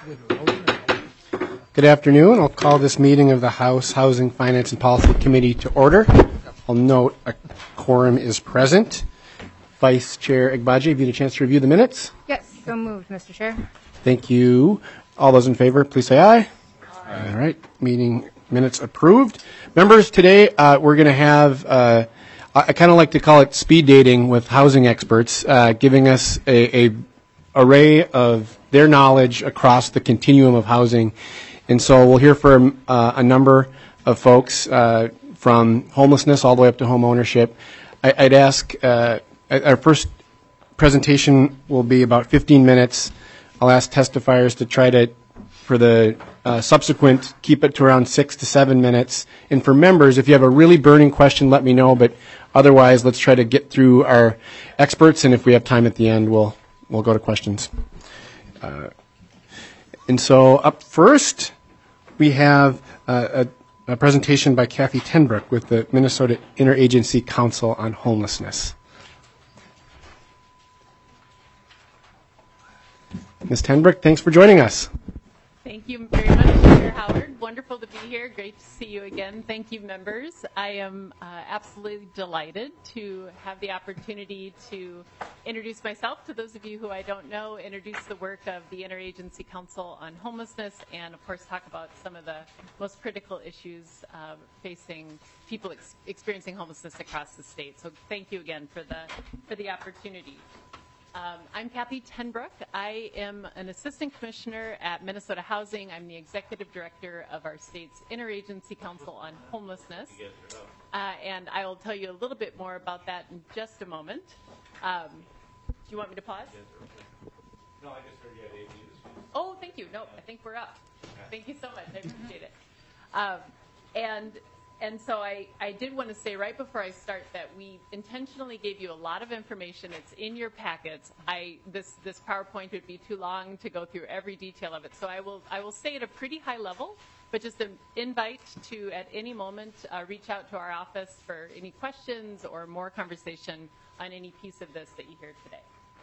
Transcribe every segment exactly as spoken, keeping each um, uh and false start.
Good afternoon. I'll call this meeting of the House Housing, Finance, and Policy Committee to order. I'll note a quorum is present. Vice Chair Agbaje, have you had a chance to review the minutes? Yes, so moved, Mister Chair. Thank you. All those in favor, please say aye. Aye. All right. Meeting minutes approved. Members, today uh, we're going to have, uh, I, I kind of like to call it speed dating with housing experts, uh, giving us a, a array of their knowledge across the continuum of housing. And so we'll hear from uh, a number of folks uh, from homelessness all the way up to home ownership. I, I'd ask, uh, our first presentation will be about fifteen minutes. I'll ask testifiers to try to, for the uh, subsequent, keep it to around six to seven minutes. And for members, if you have a really burning question, let me know. But otherwise, let's try to get through our experts. And if we have time at the end, we'll we'll go to questions. Uh, and so up first, we have uh, a, a presentation by Kathy Tenbrook with the Minnesota Interagency Council on Homelessness. Miz Tenbrook, thanks for joining us. Thank you very much, Mister Howard. Wonderful to be here. Great to see you again. Thank you, members. I am uh, absolutely delighted to have the opportunity to introduce myself to those of you who I don't know, introduce the work of the Interagency Council on Homelessness, and of course talk about some of the most critical issues uh, facing people ex- experiencing homelessness across the state. So thank you again for the for the opportunity. Um, I'm Kathy Tenbrook. I am an assistant commissioner at Minnesota Housing. I'm the executive director of our state's Interagency Council on Homelessness. Uh, and I will tell you a little bit more about that in just a moment. Um, do you want me to pause? No, I just heard you had eight minutes. Oh, thank you. No, I think we're up. Thank you so much. I appreciate it. Um, and And so I, I did want to say right before I start that we intentionally gave you a lot of information. It's in your packets. I this this PowerPoint would be too long to go through every detail of it. So I will I will stay at a pretty high level, but just an invite to at any moment uh, reach out to our office for any questions or more conversation on any piece of this that you hear today.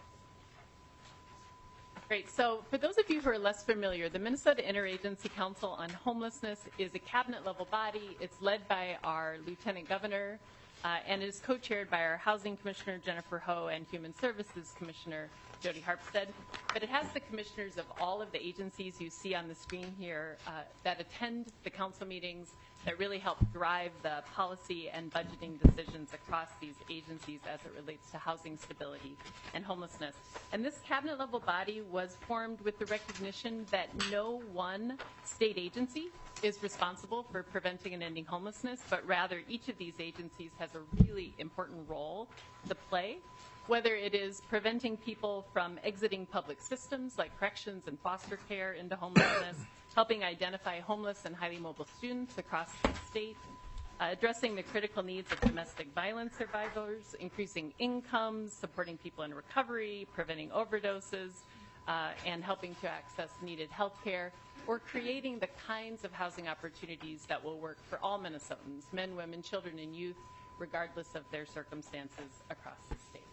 Great. So for those of you who are less familiar, the Minnesota Interagency Council on Homelessness is a cabinet-level body. It's led by our Lieutenant Governor, uh, and it is co-chaired by our Housing Commissioner, Jennifer Ho, and Human Services Commissioner, Jody Harpstead. But it has the commissioners of all of the agencies you see on the screen here uh, that attend the council meetings, that really help drive the policy and budgeting decisions across these agencies as it relates to housing stability and homelessness. And this cabinet-level body was formed with the recognition that no one state agency is responsible for preventing and ending homelessness, but rather each of these agencies has a really important role to play, whether it is preventing people from exiting public systems like corrections and foster care into homelessness, helping identify homeless and highly mobile students across the state, uh, addressing the critical needs of domestic violence survivors, increasing incomes, supporting people in recovery, preventing overdoses, uh, and helping to access needed health care, or creating the kinds of housing opportunities that will work for all Minnesotans, men, women, children, and youth, regardless of their circumstances across the state.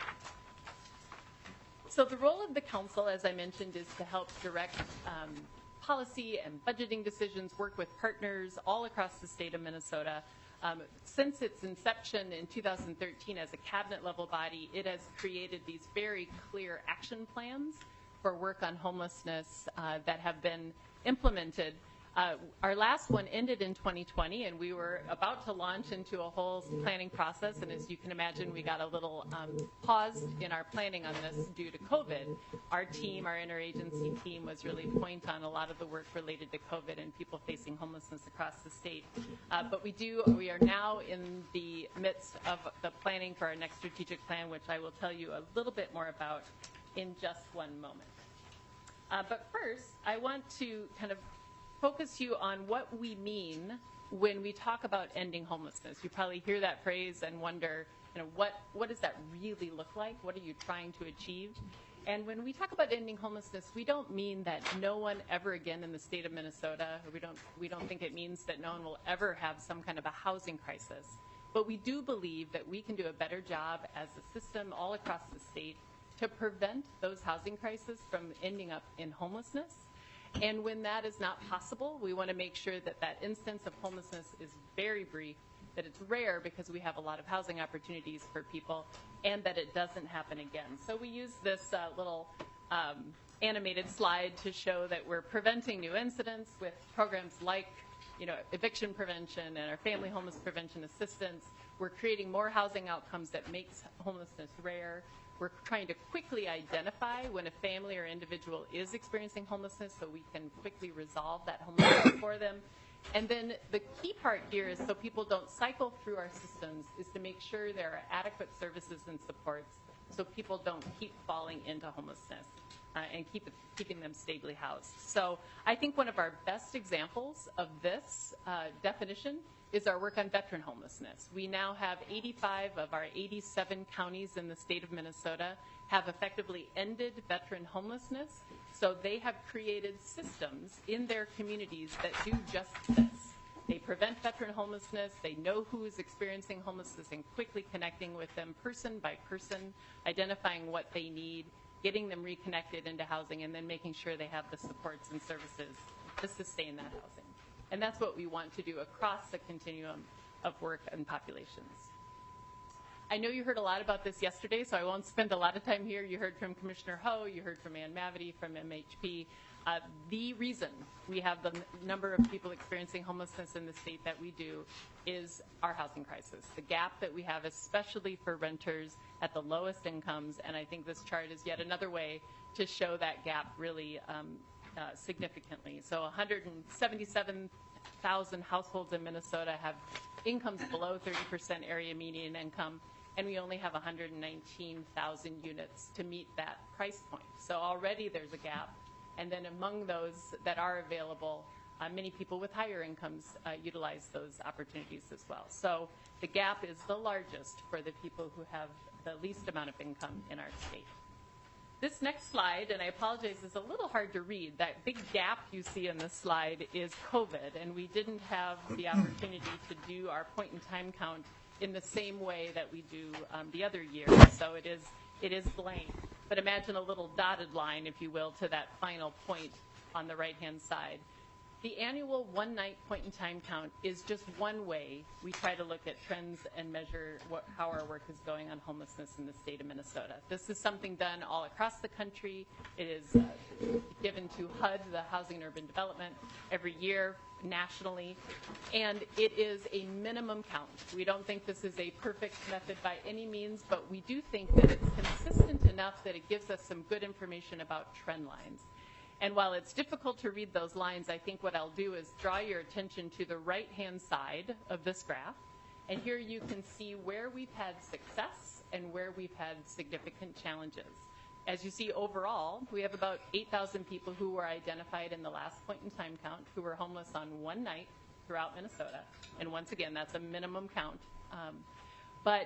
So the role of the council, as I mentioned, is to help direct um, policy and budgeting decisions, work with partners all across the state of Minnesota. Um, since its inception in two thousand thirteen as a cabinet-level body, it has created these very clear action plans for work on homelessness uh, that have been implemented. Uh, our last one ended in twenty twenty, and we were about to launch into a whole planning process. And as you can imagine, we got a little um, paused in our planning on this due to COVID. Our team, our interagency team, was really point on a lot of the work related to COVID and people facing homelessness across the state. Uh, but we do, we are now in the midst of the planning for our next strategic plan, which I will tell you a little bit more about in just one moment. Uh, but first, I want to kind of focus you on what we mean when we talk about ending homelessness. You probably hear that phrase and wonder, you know, what, what does that really look like? What are you trying to achieve? And when we talk about ending homelessness, we don't mean that no one ever again in the state of Minnesota, or we don't, we don't think it means that no one will ever have some kind of a housing crisis. But we do believe that we can do a better job as a system all across the state to prevent those housing crises from ending up in homelessness. And when that is not possible, we want to make sure that that instance of homelessness is very brief, that it's rare because we have a lot of housing opportunities for people, and that it doesn't happen again. So we use this uh, little um, animated slide to show that we're preventing new incidents with programs like, you know, eviction prevention and our family homeless prevention assistance. We're creating more housing outcomes that makes homelessness rare. We're trying to quickly identify when a family or individual is experiencing homelessness so we can quickly resolve that homelessness for them. And then the key part here is so people don't cycle through our systems is to make sure there are adequate services and supports so people don't keep falling into homelessness uh, and keep it, keeping them stably housed. So I think one of our best examples of this uh, definition is our work on veteran homelessness. We now have eighty-five of our eighty-seven counties in the state of Minnesota have effectively ended veteran homelessness. So they have created systems in their communities that do just this. They prevent veteran homelessness. They know who is experiencing homelessness and quickly connecting with them person by person, identifying what they need, getting them reconnected into housing, and then making sure they have the supports and services to sustain that housing. And that's what we want to do across the continuum of work and populations. I know you heard a lot about this yesterday, so I won't spend a lot of time here. You heard from Commissioner Ho, you heard from Ann Mavity from M H P. Uh, the reason we have the n- number of people experiencing homelessness in the state that we do is our housing crisis. The gap that we have, especially for renters at the lowest incomes, and I think this chart is yet another way to show that gap really um, uh, significantly. So one hundred seventy-seven thousand households in Minnesota have incomes below thirty percent area median income, and we only have one hundred nineteen thousand units to meet that price point. So already there's a gap. And then among those that are available, uh, many people with higher incomes uh, utilize those opportunities as well. So the gap is the largest for the people who have the least amount of income in our state. This next slide, and I apologize, is a little hard to read. That big gap you see in this slide is COVID, and we didn't have the opportunity to do our point-in-time count in the same way that we do um, the other years. So it is it is blank. But imagine a little dotted line, if you will, to that final point on the right-hand side. The annual one-night point-in-time count is just one way we try to look at trends and measure what, how our work is going on homelessness in the state of Minnesota. This is something done all across the country. It is uh, given to H U D, the Housing and Urban Development, every year nationally, and it is a minimum count. We don't think this is a perfect method by any means, but we do think that it's consistent enough that it gives us some good information about trend lines. And while it's difficult to read those lines, I think what I'll do is draw your attention to the right-hand side of this graph. And here you can see where we've had success and where we've had significant challenges. As you see overall, we have about eight thousand people who were identified in the last point-in-time count who were homeless on one night throughout Minnesota. And once again, that's a minimum count. Um, but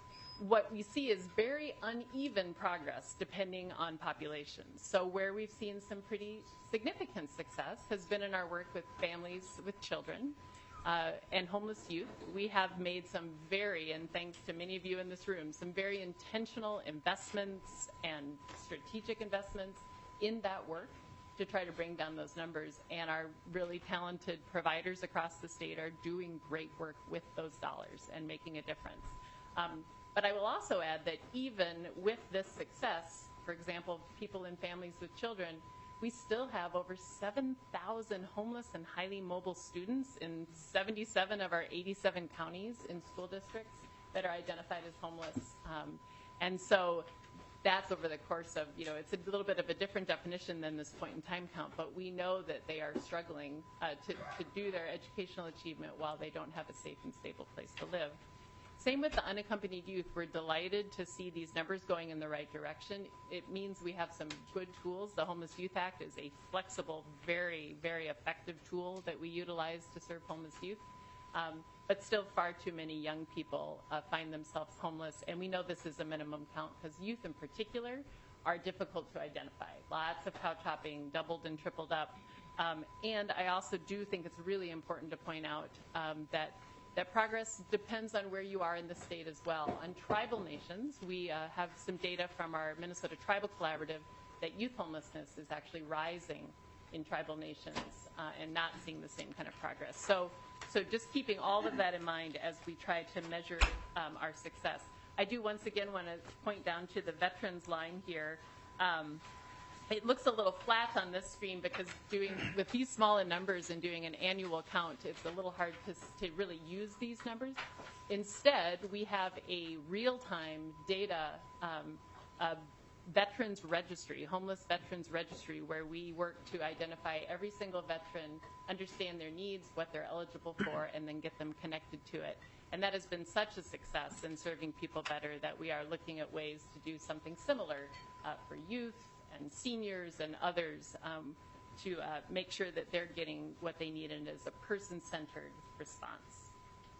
what we see is very uneven progress depending on populations. So where we've seen some pretty significant success has been in our work with families with children uh, and homeless youth. We have made some very, and thanks to many of you in this room, some very intentional investments and strategic investments in that work to try to bring down those numbers. And our really talented providers across the state are doing great work with those dollars and making a difference. Um, But I will also add that even with this success, for example, people in families with children, we still have over seven thousand homeless and highly mobile students in seventy-seven of our eighty-seven counties in school districts that are identified as homeless. Um, and so that's over the course of, you know, it's a little bit of a different definition than this point in time count, but we know that they are struggling uh, to, to do their educational achievement while they don't have a safe and stable place to live. Same with the unaccompanied youth. We're delighted to see these numbers going in the right direction. It means we have some good tools. The Homeless Youth Act is a flexible, very, very effective tool that we utilize to serve homeless youth. Um, but still far too many young people uh, find themselves homeless. And we know this is a minimum count because youth in particular are difficult to identify. Lots of couch hopping, doubled and tripled up. Um, and I also do think it's really important to point out um, that That progress depends on where you are in the state as well. On tribal nations, we uh, have some data from our Minnesota Tribal Collaborative that youth homelessness is actually rising in tribal nations uh, and not seeing the same kind of progress. So, so just keeping all of that in mind as we try to measure um, our success. I do once again want to point down to the veterans line here. Um, it looks a little flat on this screen because doing with these small in numbers and doing an annual count, it's a little hard to, to really use these numbers. Instead, we have a real-time data um, uh, veterans registry, homeless veterans registry, where we work to identify every single veteran, understand their needs, what they're eligible for, and then get them connected to it. And that has been such a success in serving people better that we are looking at ways to do something similar uh, for youth and seniors and others um, to uh, make sure that they're getting what they need and is a person-centered response.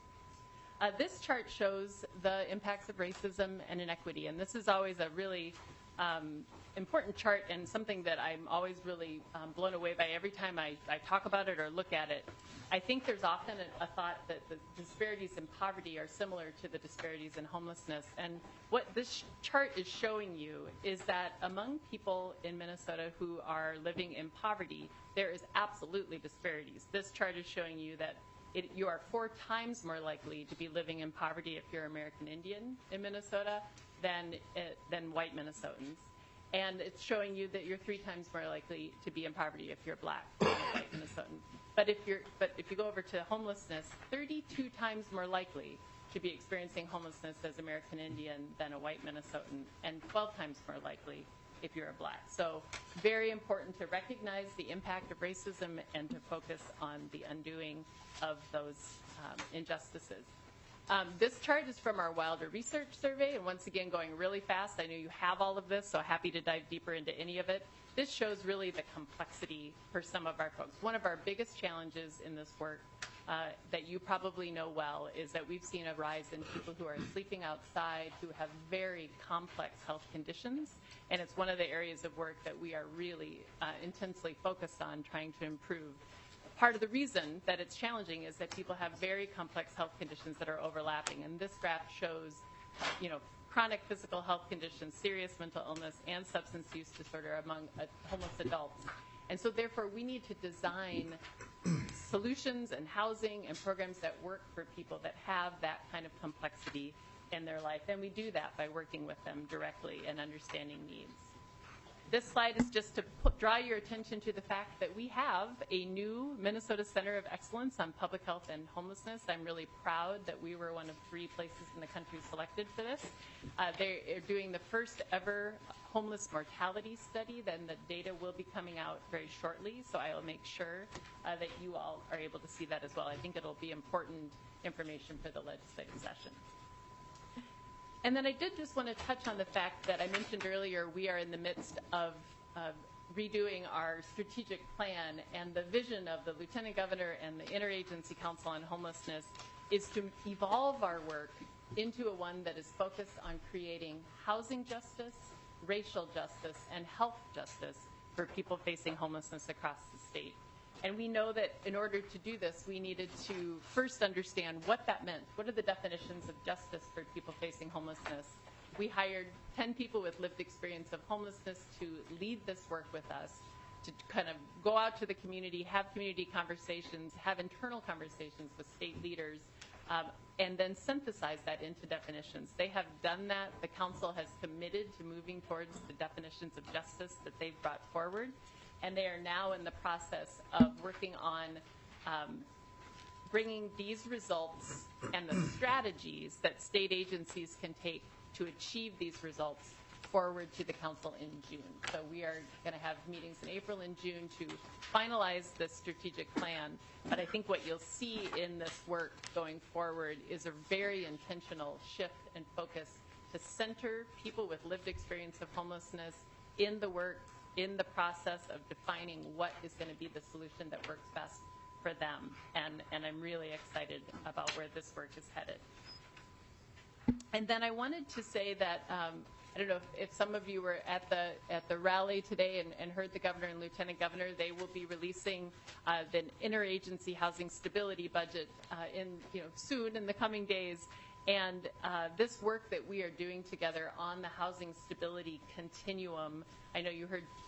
Uh, this chart shows the impacts of racism and inequity, and this is always a really um, important chart and something that I'm always really um, blown away by every time I, I talk about it or look at it. I think there's often a, a thought that the disparities in poverty are similar to the disparities in homelessness, and what this chart is showing you is that among people in Minnesota who are living in poverty, there is absolutely disparities. This chart is showing you that It, you are four times more likely to be living in poverty if you're American Indian in Minnesota than, uh, than white Minnesotans. And it's showing you that you're three times more likely to be in poverty if you're black than a white Minnesotan. But if, you're, but if you go over to homelessness, thirty-two times more likely to be experiencing homelessness as American Indian than a white Minnesotan, and twelve times more likely if you're a black. So very important to recognize the impact of racism and to focus on the undoing of those um, injustices. Um, this chart is from our Wilder Research Survey, and once again, going really fast. I know you have all of this, so happy to dive deeper into any of it. This shows really the complexity for some of our folks. One of our biggest challenges in this work uh, that you probably know well is that we've seen a rise in people who are sleeping outside, who have very complex health conditions, and it's one of the areas of work that we are really uh, intensely focused on trying to improve. Part of the reason that it's challenging is that people have very complex health conditions that are overlapping, and this graph shows, you know, chronic physical health conditions, serious mental illness, and substance use disorder among uh, homeless adults. And so therefore, we need to design solutions and housing and programs that work for people that have that kind of complexity in their life, and we do that by working with them directly and understanding needs. This slide is just to put, draw your attention to the fact that we have a new Minnesota Center of Excellence on Public Health and Homelessness. I'm really proud that we were one of three places in the country selected for this. Uh, they're doing the first ever homeless mortality study. Then the data will be coming out very shortly, so I will make sure uh, that you all are able to see that as well. I think it'll be important information for the legislative session. And then I did just want to touch on the fact that I mentioned earlier we are in the midst of uh, redoing our strategic plan, and the vision of the Lieutenant Governor and the Interagency Council on Homelessness is to evolve our work into a one that is focused on creating housing justice, racial justice, and health justice for people facing homelessness across the state. And we know that in order to do this, we needed to first understand what that meant. What are the definitions of justice for people facing homelessness? We hired ten people with lived experience of homelessness to lead this work with us, to kind of go out to the community, have community conversations, have internal conversations with state leaders, um, and then synthesize that into definitions. They have done that. The council has committed to moving towards the definitions of justice that they've brought forward. And they are now in the process of working on um, bringing these results and the strategies that state agencies can take to achieve these results forward to the council in June. So we are going to have meetings in April and June to finalize the strategic plan. But I think what you'll see in this work going forward is a very intentional shift and focus to center people with lived experience of homelessness in the work, in the process of defining what is going to be the solution that works best for them. And, and I'm really excited about where this work is headed. And then I wanted to say that, um, I don't know if, if some of you were at the at the rally today and, and heard the governor and lieutenant governor. They will be releasing uh, the interagency housing stability budget uh, in you know soon in the coming days. And uh, this work that we are doing together on the housing stability continuum, I know you heard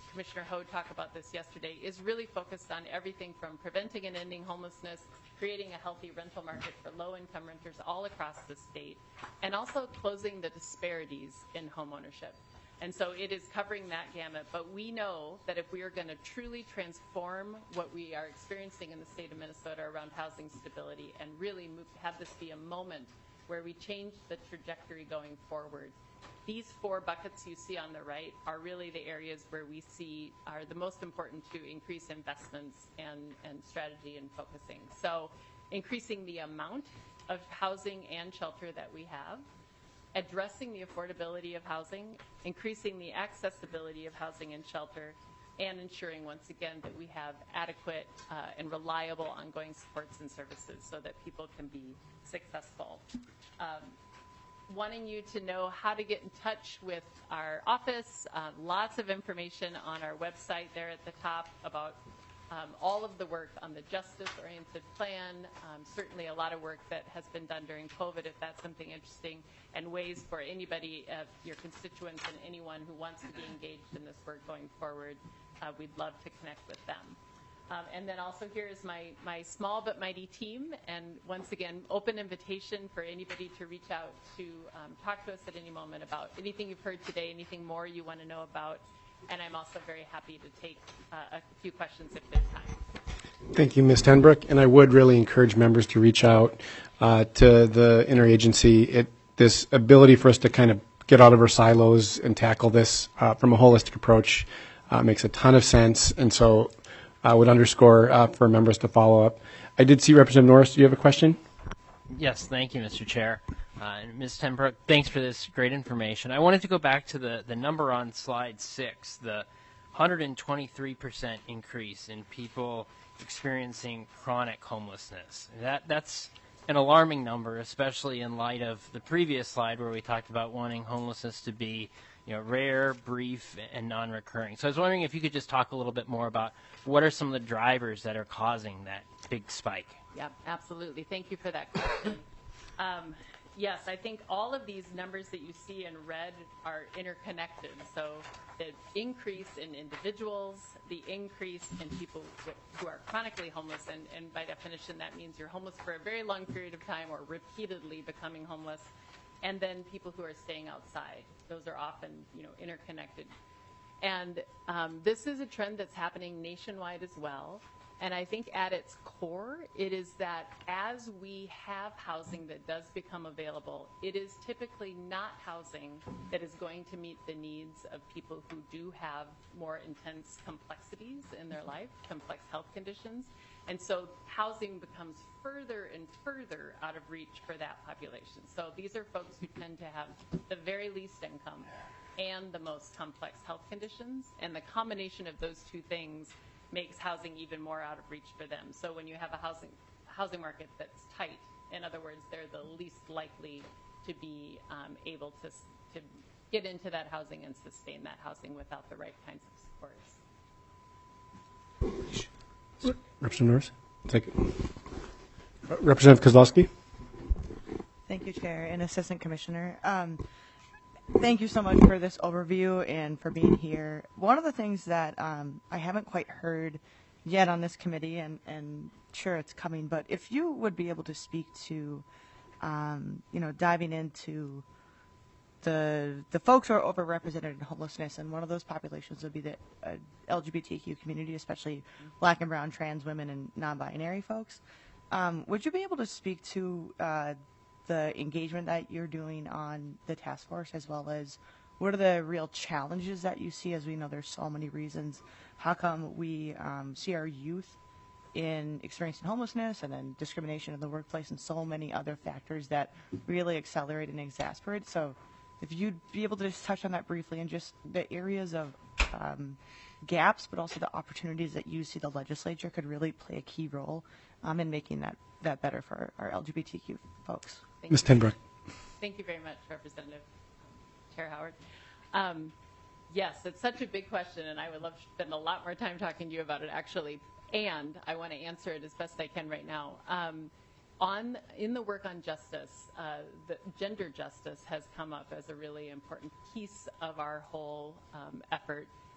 Commissioner Ho talked about this yesterday, is really focused on everything from preventing and ending homelessness, creating a healthy rental market for low-income renters all across the state, and also closing the disparities in homeownership. And so it is covering that gamut. But we know that if we are going to truly transform what we are experiencing in the state of Minnesota around housing stability and really move, have this be a moment where we change the trajectory going forward, these four buckets you see on the right are really the areas where we see are the most important to increase investments and, and strategy and focusing. So increasing the amount of housing and shelter that we have, addressing the affordability of housing, increasing the accessibility of housing and shelter, and ensuring, once again, that we have adequate uh, and reliable ongoing supports and services so that people can be successful. Um, wanting you to know how to get in touch with our office, uh, lots of information on our website there at the top about Um, all of the work on the justice-oriented plan, um, certainly a lot of work that has been done during COVID, if that's something interesting, and ways for anybody, uh, your constituents and anyone who wants to be engaged in this work going forward, uh, we'd love to connect with them. Um, and then also here is my, my small but mighty team, and once again, open invitation for anybody to reach out to um, talk to us at any moment about anything you've heard today, anything more you want to know about. And I'm also very happy to take uh, a few questions if there's time. Thank you, Miz Tenbrook. And I would really encourage members to reach out uh, to the interagency. It, this ability for us to kind of get out of our silos and tackle this uh, from a holistic approach uh, makes a ton of sense. And so I would underscore uh, for members to follow up. I did see Representative Norris. Do you have a question? Yes, thank you, Mister Chair. Uh, and Miz Tenbrook, thanks for this great information. I wanted to go back to the, the number on slide six, the one hundred twenty-three percent increase in people experiencing chronic homelessness. That That's an alarming number, especially in light of the previous slide where we talked about wanting homelessness to be you know, rare, brief, and non-recurring. So I was wondering if you could just talk a little bit more about what are some of the drivers that are causing that big spike? Yeah, absolutely. Thank you for that question. um, yes, I think all of these numbers that you see in red are interconnected. So the increase in individuals, the increase in people who are chronically homeless, and, and by definition that means you're homeless for a very long period of time or repeatedly becoming homeless, and then people who are staying outside. Those are often, you know, interconnected. And um, this is a trend that's happening nationwide as well. And I think at its core, it is that as we have housing that does become available, it is typically not housing that is going to meet the needs of people who do have more intense complexities in their life, complex health conditions. And so housing becomes further and further out of reach for that population. So these are folks who tend to have the very least income and the most complex health conditions. And the combination of those two things makes housing even more out of reach for them. So when you have a housing housing market that's tight, in other words, they're the least likely to be um, able to to get into that housing and sustain that housing without the right kinds of supports. Representative Norris? Take it. Uh, Representative Kozlowski? Thank you, Chair and Assistant Commissioner. Um, Thank you so much for this overview and for being here. One of the things that um, I haven't quite heard yet on this committee, and, and sure it's coming, but if you would be able to speak to, um, you know, diving into the the folks who are overrepresented in homelessness, and one of those populations would be the uh, L G B T Q community, especially Black and brown, trans women, and non-binary folks. Um, would you be able to speak to uh, the engagement that you're doing on the task force, as well as what are the real challenges that you see? As we know, there's so many reasons. How come we um, see our youth in experiencing homelessness and then discrimination in the workplace and so many other factors that really accelerate and exasperate? So if you'd be able to just touch on that briefly and just the areas of um, gaps, but also the opportunities that you see the legislature could really play a key role um, in making that, that better for our L G B T Q folks. Miz Tenbrook. Thank you very much, Representative Chair Howard. Um, yes, it's such a big question, and I would love to spend a lot more time talking to you about it, actually. And I want to answer it as best I can right now. Um, on in the work on justice, uh, the gender justice has come up as a really important piece of our whole um, effort.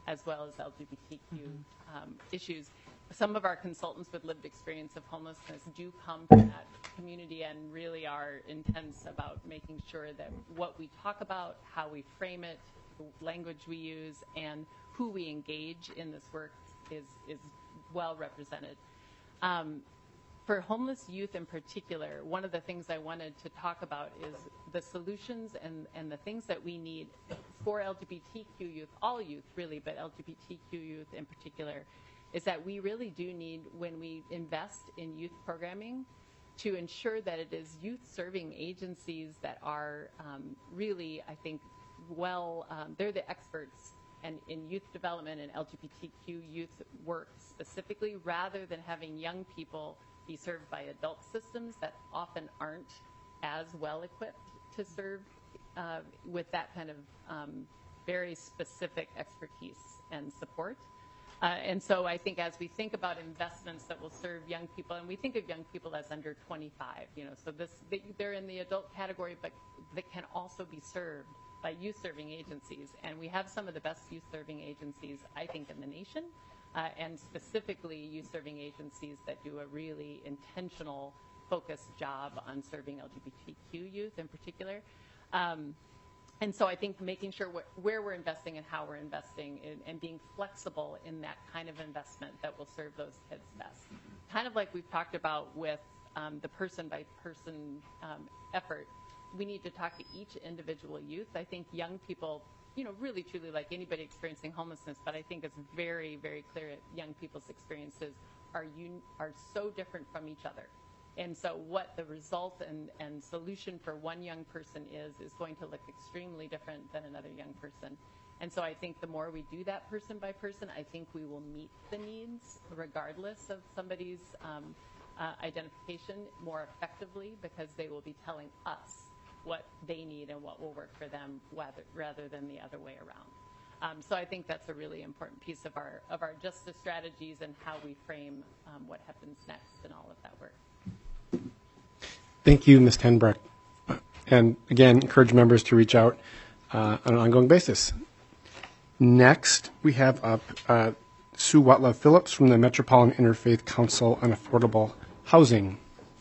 as well as L G B T Q um, issues. Some of our consultants with lived experience of homelessness do come from that community and really are intense about making sure that what we talk about, how we frame it, the language we use, and who we engage in this work is, is well represented. Um, for homeless youth in particular, one of the things I wanted to talk about is the solutions and, and the things that we need for L G B T Q youth, all youth really, but L G B T Q youth in particular, is that we really do need, when we invest in youth programming, to ensure that it is youth-serving agencies that are um, really, I think, well, um, they're the experts and in youth development and L G B T Q youth work specifically, rather than having young people be served by adult systems that often aren't as well equipped to serve uh, with that kind of um, very specific expertise and support. Uh, and so I think as we think about investments that will serve young people, and we think of young people as under twenty-five, you know, so this they, they're in the adult category, but they can also be served by youth-serving agencies. And we have some of the best youth-serving agencies, I think, in the nation, uh, and specifically youth-serving agencies that do a really intentional, focused job on serving L G B T Q youth in particular. Um, And so I think making sure wh- where we're investing and how we're investing in, and being flexible in that kind of investment that will serve those kids best. Kind of like we've talked about with um, the person-by-person um, effort, we need to talk to each individual youth. I think young people, you know, really truly like anybody experiencing homelessness, but I think it's very, very clear that young people's experiences are, un- are so different from each other. And so what the result and, and solution for one young person is, is going to look extremely different than another young person. And so I think the more we do that person by person, I think we will meet the needs regardless of somebody's um, uh, identification more effectively, because they will be telling us what they need and what will work for them rather, rather than the other way around. Um, so I think that's a really important piece of our, of our justice strategies and how we frame um, what happens next in all of that work. Thank you, Miz Tenbreck. And again, encourage members to reach out uh, on an ongoing basis. Next, we have up uh, Sue Watlove Phillips from the Metropolitan Interfaith Council on Affordable Housing.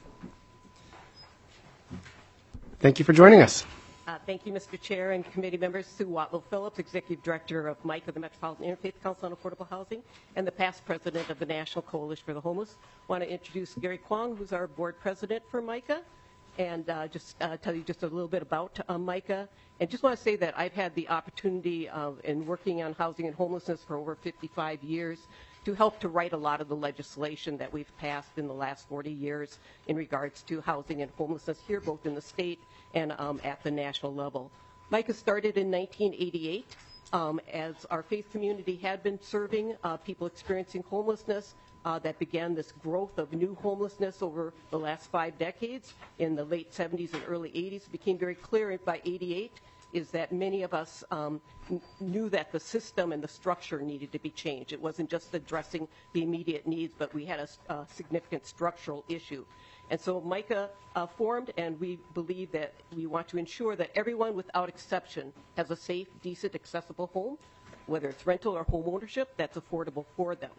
Thank you for joining us. Uh, thank you, Mister Chair and committee members. Sue Watlove Phillips, Executive Director of M I C A, the Metropolitan Interfaith Council on Affordable Housing, and the past president of the National Coalition for the Homeless. I want to introduce Gary Kwong, who's our board president for M I C A, and uh, just uh, tell you just a little bit about uh, M I C A. And just want to say that I've had the opportunity of, in working on housing and homelessness for over fifty-five years, to help to write a lot of the legislation that we've passed in the last forty years in regards to housing and homelessness here, both in the state and um, at the national level. M I C A started in nineteen eighty-eight um, as our faith community had been serving uh, people experiencing homelessness. Uh, that began this growth of new homelessness over the last five decades. In the late seventies and early eighties, it became very clear by eighty-eight is that many of us um, n- knew that the system and the structure needed to be changed. It wasn't just addressing the immediate needs, but we had a, a significant structural issue. And so M I C A uh, formed, and we believe that we want to ensure that everyone without exception has a safe, decent, accessible home, whether it's rental or home ownership, that's affordable for them.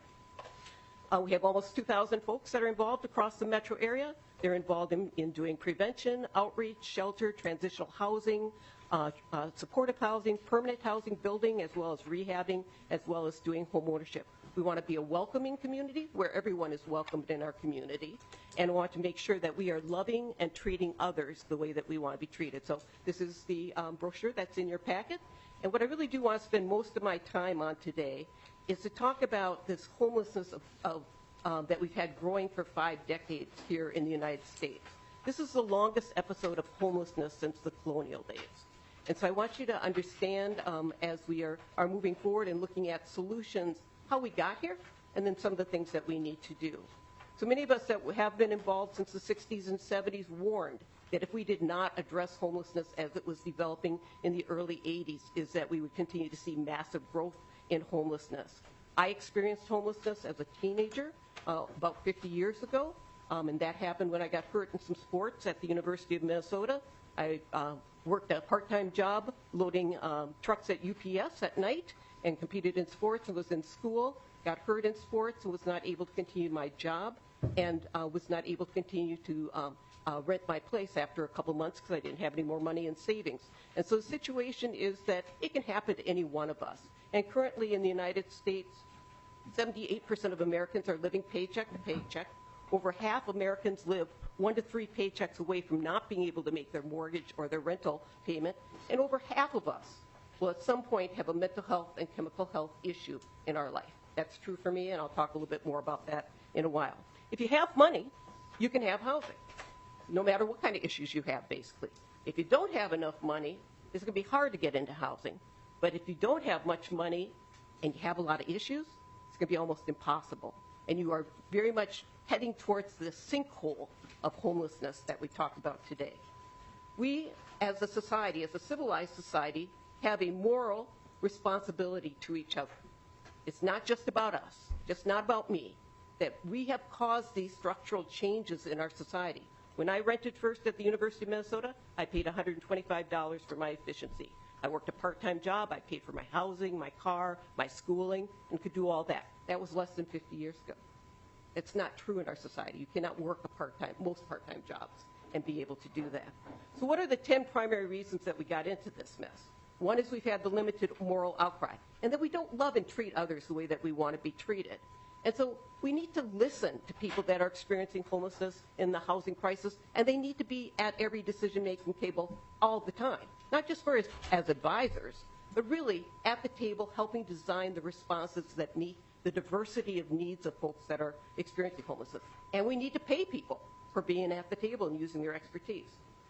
Uh, we have almost two thousand folks that are involved across the metro area. They're involved in, in doing prevention, outreach, shelter, transitional housing, uh, uh, supportive housing, permanent housing, building, as well as rehabbing, as well as doing home ownership. We want to be a welcoming community where everyone is welcomed in our community, and want to make sure that we are loving and treating others the way that we want to be treated. So this is the um, brochure that's in your packet. And what I really do want to spend most of my time on today is to talk about this homelessness of, of, um, that we've had growing for five decades here in the United States. This is the longest episode of homelessness since the colonial days. And so I want you to understand um, as we are, are moving forward and looking at solutions, how we got here, and then some of the things that we need to do. So many of us that have been involved since the sixties and seventies warned that if we did not address homelessness as it was developing in the early eighties, is that we would continue to see massive growth in homelessness. I experienced homelessness as a teenager uh, about fifty years ago, um, and that happened when I got hurt in some sports at the University of Minnesota. I uh, worked a part-time job loading um, trucks at U P S at night, and competed in sports and was in school, got hurt in sports and was not able to continue my job, and uh, was not able to continue to um, uh, rent my place after a couple months because I didn't have any more money in savings. And so the situation is that it can happen to any one of us. And currently in the United States, seventy-eight percent of Americans are living paycheck to paycheck. Over half Americans live one to three paychecks away from not being able to make their mortgage or their rental payment. And over half of us will at some point have a mental health and chemical health issue in our life. That's true for me, and I'll talk a little bit more about that in a while. If you have money, you can have housing, no matter what kind of issues you have, basically. If you don't have enough money, it's going to be hard to get into housing. But if you don't have much money and you have a lot of issues, it's going to be almost impossible. And you are very much heading towards the sinkhole of homelessness that we talked about today. We, as a society, as a civilized society, have a moral responsibility to each other. It's not just about us, just not about me, that we have caused these structural changes in our society. When I rented first at the University of Minnesota, I paid one hundred twenty-five dollars for my efficiency. I worked a part-time job. I paid for my housing, my car, my schooling, and could do all that. That was less than fifty years ago. It's not true in our society. You cannot work a part-time, most part-time jobs and be able to do that. So what are the ten primary reasons that we got into this mess? One is we've had the limited moral outcry, and that we don't love and treat others the way that we want to be treated. And so we need to listen to people that are experiencing homelessness in the housing crisis, and they need to be at every decision-making table all the time, not just for as, as advisors, but really at the table helping design the responses that meet the diversity of needs of folks that are experiencing homelessness. And we need to pay people for being at the table and using their expertise.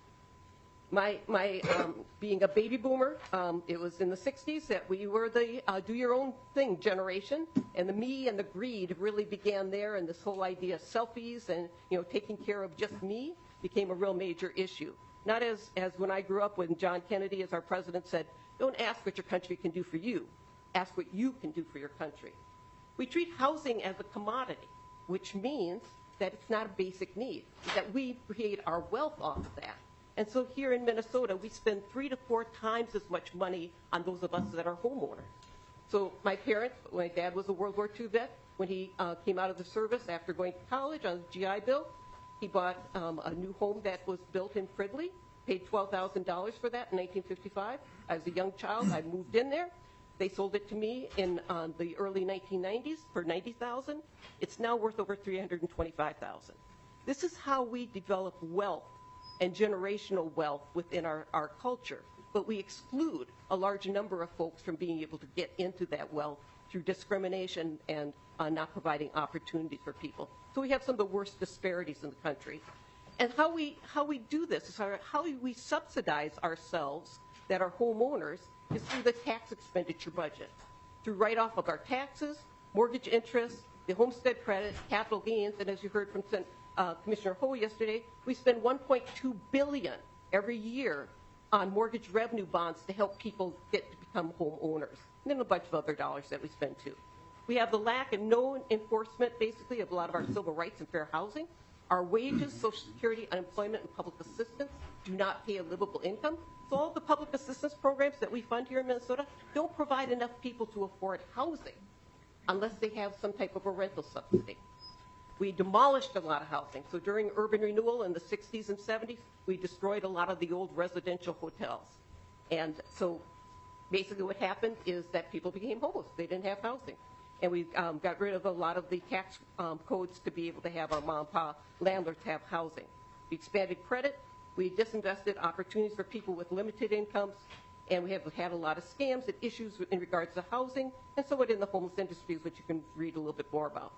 My, my um, being a baby boomer, um, it was in the sixties that we were the uh, do-your-own-thing generation, and the me and the greed really began there, and this whole idea of selfies and, you know, taking care of just me became a real major issue. Not as, as when I grew up when John Kennedy, as our president, said, don't ask what your country can do for you, ask what you can do for your country. We treat housing as a commodity, which means that it's not a basic need, that we create our wealth off of that. And so here in Minnesota, we spend three to four times as much money on those of us that are homeowners. So my parents, my dad was a World War Two vet. When he uh, came out of the service after going to college on the G I Bill, he bought um, a new home that was built in Fridley, paid twelve thousand dollars for that in nineteen fifty-five. I was a young child. I moved in there. They sold it to me in uh, the early nineteen nineties for ninety thousand dollars. It's now worth over three hundred twenty-five thousand dollars. This is how we develop wealth and generational wealth within our, our culture. But we exclude a large number of folks from being able to get into that wealth through discrimination and uh, not providing opportunities for people. So we have some of the worst disparities in the country. And how we, how we do this is how, how we subsidize ourselves that are homeowners is through the tax expenditure budget, through write-off of our taxes, mortgage interest, the homestead credit, capital gains, and as you heard from uh, Commissioner Ho yesterday, we spend one point two billion dollars every year on mortgage revenue bonds to help people get to become homeowners, and then a bunch of other dollars that we spend too. We have the lack and no enforcement, basically, of a lot of our civil rights and fair housing. Our wages, Social Security, unemployment, and public assistance do not pay a livable income. So all the public assistance programs that we fund here in Minnesota don't provide enough people to afford housing unless they have some type of a rental subsidy. We demolished a lot of housing. So during urban renewal in the sixties and seventies, we destroyed a lot of the old residential hotels. And so basically what happened is that people became homeless. They didn't have housing. And we um, got rid of a lot of the tax um, codes to be able to have our mom and pop landlords have housing. We expanded credit. We disinvested opportunities for people with limited incomes. And we have had a lot of scams and issues in regards to housing and somewhat in the homeless industry, which you can read a little bit more about.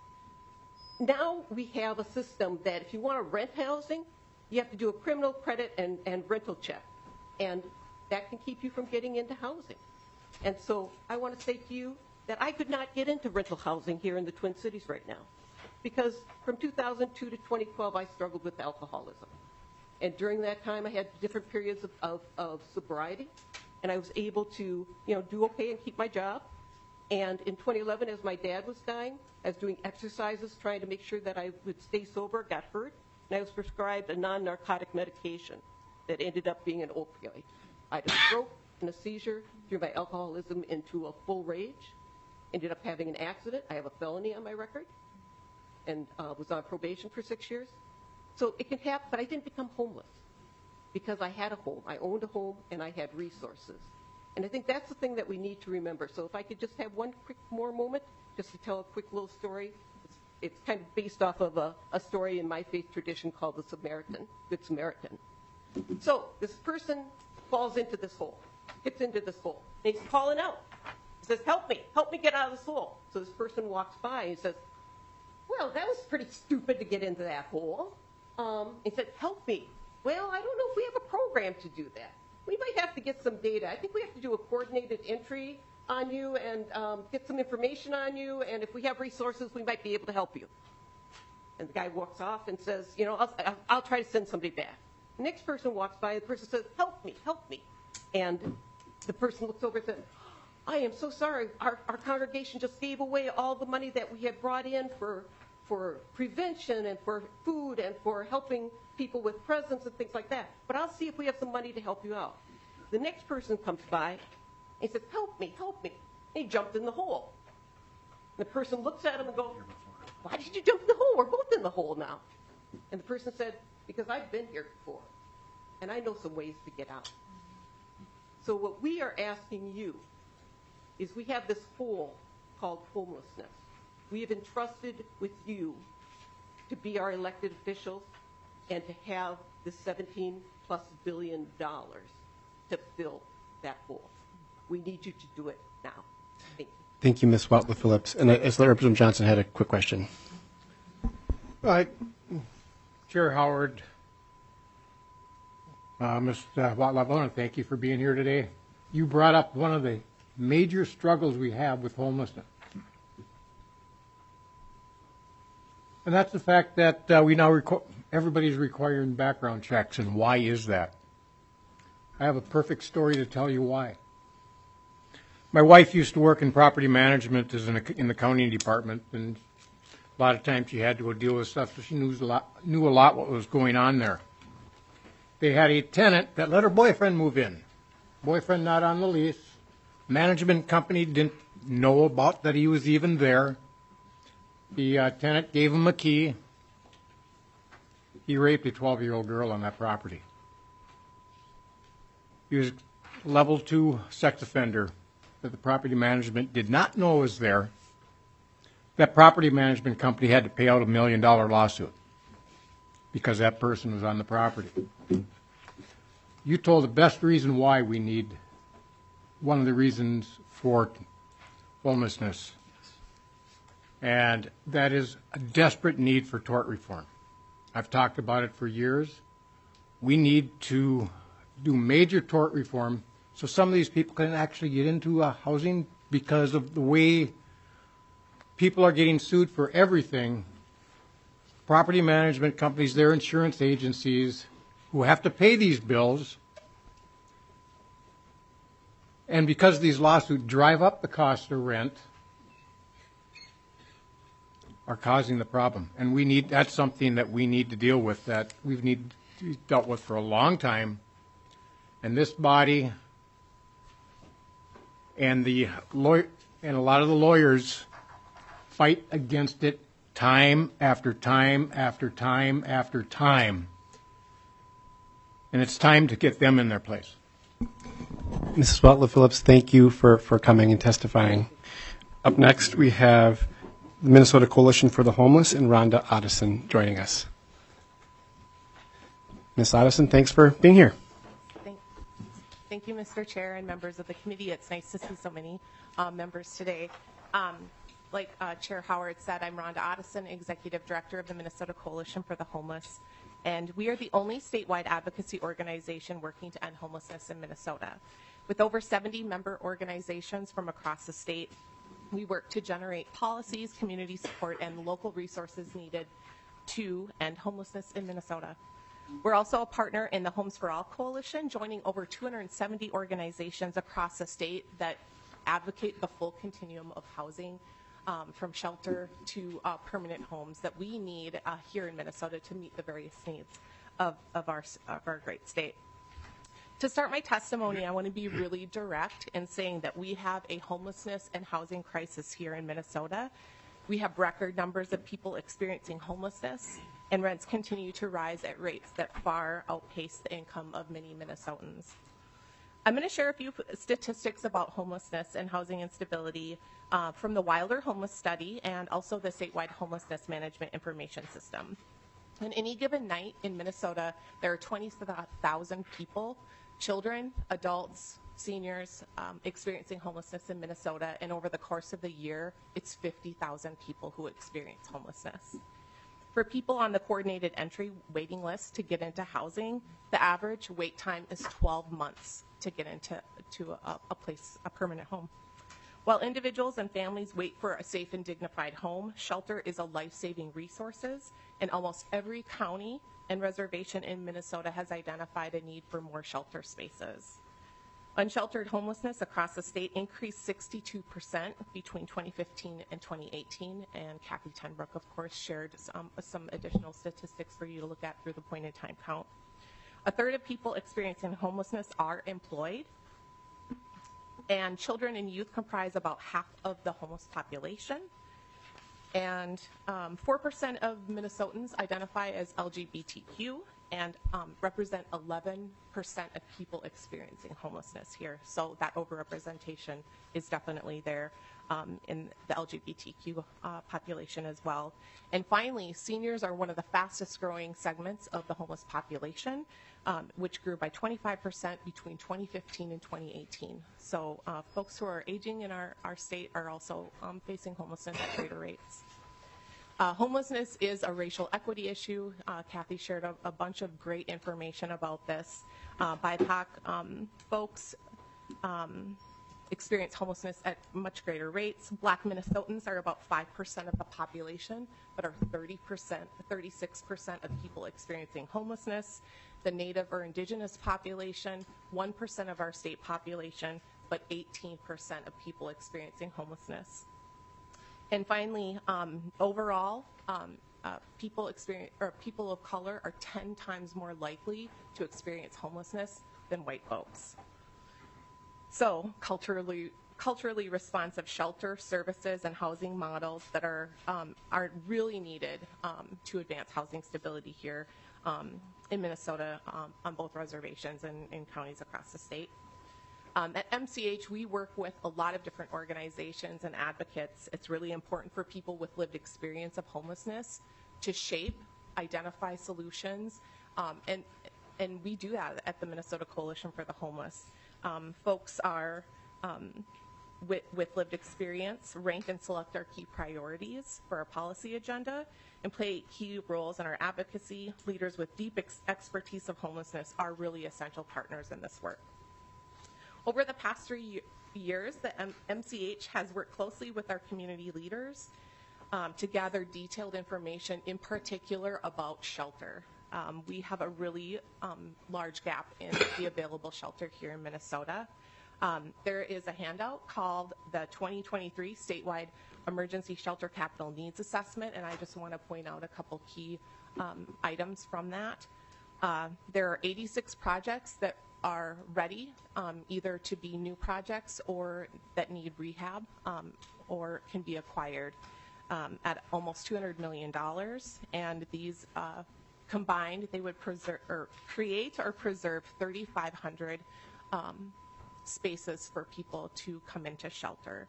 Now we have a system that if you want to rent housing, you have to do a criminal credit and, and rental check. And that can keep you from getting into housing. And so I want to say to you that I could not get into rental housing here in the Twin Cities right now. Because from two thousand two to twenty twelve, I struggled with alcoholism. And during that time, I had different periods of, of, of sobriety. And I was able to, you know, do okay and keep my job. And in twenty eleven, as my dad was dying, I was doing exercises, trying to make sure that I would stay sober, got hurt, and I was prescribed a non-narcotic medication that ended up being an opioid. I had a stroke, from a seizure, through my alcoholism into a full rage, ended up having an accident. I have a felony on my record, and uh, was on probation for six years. So it can happen, but I didn't become homeless because I had a home. I owned a home, and I had resources. And I think that's the thing that we need to remember. So if I could just have one quick more moment, just to tell a quick little story. It's, it's kind of based off of a, a story in my faith tradition called the Samaritan, Good Samaritan. So this person falls into this hole, gets into this hole, and he's calling out. He says, help me, help me get out of this hole. So this person walks by and says, well, that was pretty stupid to get into that hole. Um, he said, help me. Well, I don't know if we have a program to do that. We might have to get some data. I think we have to do a coordinated entry on you and um, get some information on you, and if we have resources, we might be able to help you. And the guy walks off and says, you know, I'll, I'll, I'll try to send somebody back. The next person walks by, and the person says, help me, help me. And the person looks over and says, I am so sorry. Our, our congregation just gave away all the money that we had brought in for, for prevention and for food and for helping people with presents and things like that. But I'll see if we have some money to help you out. The next person comes by and he says, help me, help me. And he jumped in the hole. And the person looks at him and goes, why did you jump in the hole? We're both in the hole now. And the person said, because I've been here before, and I know some ways to get out. So what we are asking you is we have this hole called homelessness. We have entrusted with you to be our elected officials and to have the seventeen plus billion dollars to fill that hole. We need you to do it now. Thank you. Thank you, Miz Watley Phillips. And uh, as Representative Johnson had a quick question. Right. Chair Howard, uh, Miz Watley, I want to thank you for being here today. You brought up one of the major struggles we have with homelessness. And that's the fact that uh, we now requ- everybody's requiring background checks, and why is that? I have a perfect story to tell you why. My wife used to work in property management as in, a, in the county department, and a lot of times she had to go deal with stuff, so she knew a lot, knew a lot what was going on there. They had a tenant that let her boyfriend move in. Boyfriend not on the lease. Management company didn't know about that he was even there. The uh, tenant gave him a key. He raped a twelve-year-old girl on that property. He was a level two sex offender that the property management did not know was there. That property management company had to pay out a million dollar lawsuit because that person was on the property. You told the best reason why we need, one of the reasons for homelessness, and that is a desperate need for tort reform. I've talked about it for years. We need to do major tort reform so some of these people can actually get into uh, housing, because of the way people are getting sued for everything. Property management companies, their insurance agencies, who have to pay these bills, and because these lawsuits drive up the cost of rent, are causing the problem. And we need, that's something that we need to deal with, that we've need, dealt with for a long time. And this body and the lawyer and a lot of the lawyers fight against it time after time after time after time. And it's time to get them in their place. Missus Watley Phillips, thank you for, for coming and testifying. Up next, we have the Minnesota Coalition for the Homeless and Rhonda Otteson joining us. Miz Otteson, thanks for being here. Thank, thank you, Mister Chair and members of the committee. It's nice to see so many um, members today. Um, like uh, Chair Howard said, I'm Rhonda Otteson, Executive Director of the Minnesota Coalition for the Homeless. And we are the only statewide advocacy organization working to end homelessness in Minnesota. With over seventy member organizations from across the state, we work to generate policies, community support, and local resources needed to end homelessness in Minnesota. We're also a partner in the Homes for All Coalition, joining over two hundred seventy organizations across the state that advocate the full continuum of housing, um, from shelter to uh, permanent homes that we need uh, here in Minnesota to meet the various needs of, of, our, of our great state. To start my testimony, I want to be really direct in saying that we have a homelessness and housing crisis here in Minnesota. We have record numbers of people experiencing homelessness, and rents continue to rise at rates that far outpace the income of many Minnesotans. I'm going to share a few statistics about homelessness and housing instability uh, from the Wilder Homeless Study and also the statewide homelessness management information system. On any given night in Minnesota, there are twenty thousand people, children, adults, seniors um, experiencing homelessness in Minnesota, and over the course of the year, it's fifty thousand people who experience homelessness. For people on the coordinated entry waiting list to get into housing, the average wait time is twelve months to get into to a, a place, a permanent home. While individuals and families wait for a safe and dignified home, shelter is a life-saving resource, and almost every county and reservation in Minnesota has identified a need for more shelter spaces. Unsheltered homelessness across the state increased sixty-two percent between twenty fifteen and twenty eighteen, and Kathy Tenbrook, of course, shared some, some additional statistics for you to look at through the point-in-time count. A third of people experiencing homelessness are employed, and children and youth comprise about half of the homeless population. And um, four percent of Minnesotans identify as L G B T Q and um, represent eleven percent of people experiencing homelessness here. So that overrepresentation is definitely there um, in the L G B T Q uh, population as well. And finally, seniors are one of the fastest growing segments of the homeless population, um, which grew by twenty-five percent between twenty fifteen and twenty eighteen. So uh, folks who are aging in our, our state are also um, facing homelessness at greater rates. Uh, homelessness is a racial equity issue. Uh, Kathy shared a, a bunch of great information about this. Uh, B I P O C um, folks um, experience homelessness at much greater rates. Black Minnesotans are about five percent of the population, but are thirty percent, thirty-six percent of people experiencing homelessness. The Native or Indigenous population, one percent of our state population, but eighteen percent of people experiencing homelessness. And finally, um, overall, um, uh, people experience or people of color are ten times more likely to experience homelessness than white folks. So, culturally, culturally responsive shelter services and housing models that are um, are really needed um, to advance housing stability here um, in Minnesota um, on both reservations and in counties across the state. Um, at M C H, we work with a lot of different organizations and advocates. It's really important for people with lived experience of homelessness to shape, identify solutions, um, and and we do that at the Minnesota Coalition for the Homeless. Um, folks are, um, with, with lived experience, rank and select our key priorities for our policy agenda and play key roles in our advocacy. Leaders with deep ex- expertise of homelessness are really essential partners in this work. Over the past three years, the M- MCH has worked closely with our community leaders um, to gather detailed information, in particular about shelter. Um, we have a really um, large gap in the available shelter here in Minnesota. Um, there is a handout called the twenty twenty-three Statewide Emergency Shelter Capital Needs Assessment, and I just want to point out a couple key um, items from that. Uh, there are eighty-six projects that are ready, um, either to be new projects or that need rehab um, or can be acquired um, at almost two hundred million dollars. And these uh, combined, they would preserve or create or preserve thirty-five hundred um, spaces for people to come into shelter.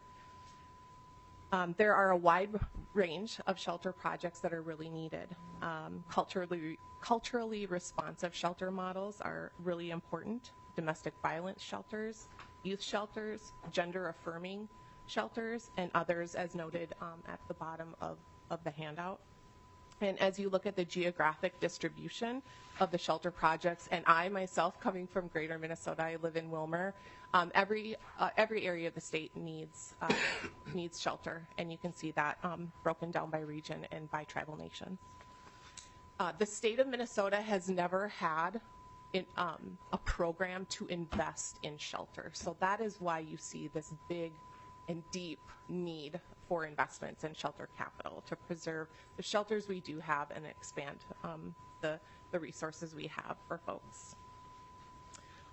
Um, there are a wide range of shelter projects that are really needed. Um, culturally, culturally responsive shelter models are really important. Domestic violence shelters, youth shelters, gender affirming shelters, and others as noted um, at the bottom of, of the handout. And as you look at the geographic distribution of the shelter projects, and I myself, coming from greater Minnesota, I live in Willmar, um, every uh, every area of the state needs uh, needs shelter, and you can see that um, broken down by region and by tribal nations. Uh, the state of Minnesota has never had in, um, a program to invest in shelter, so that is why you see this big and deep need for investments in shelter capital to preserve the shelters we do have and expand um, the, the resources we have for folks.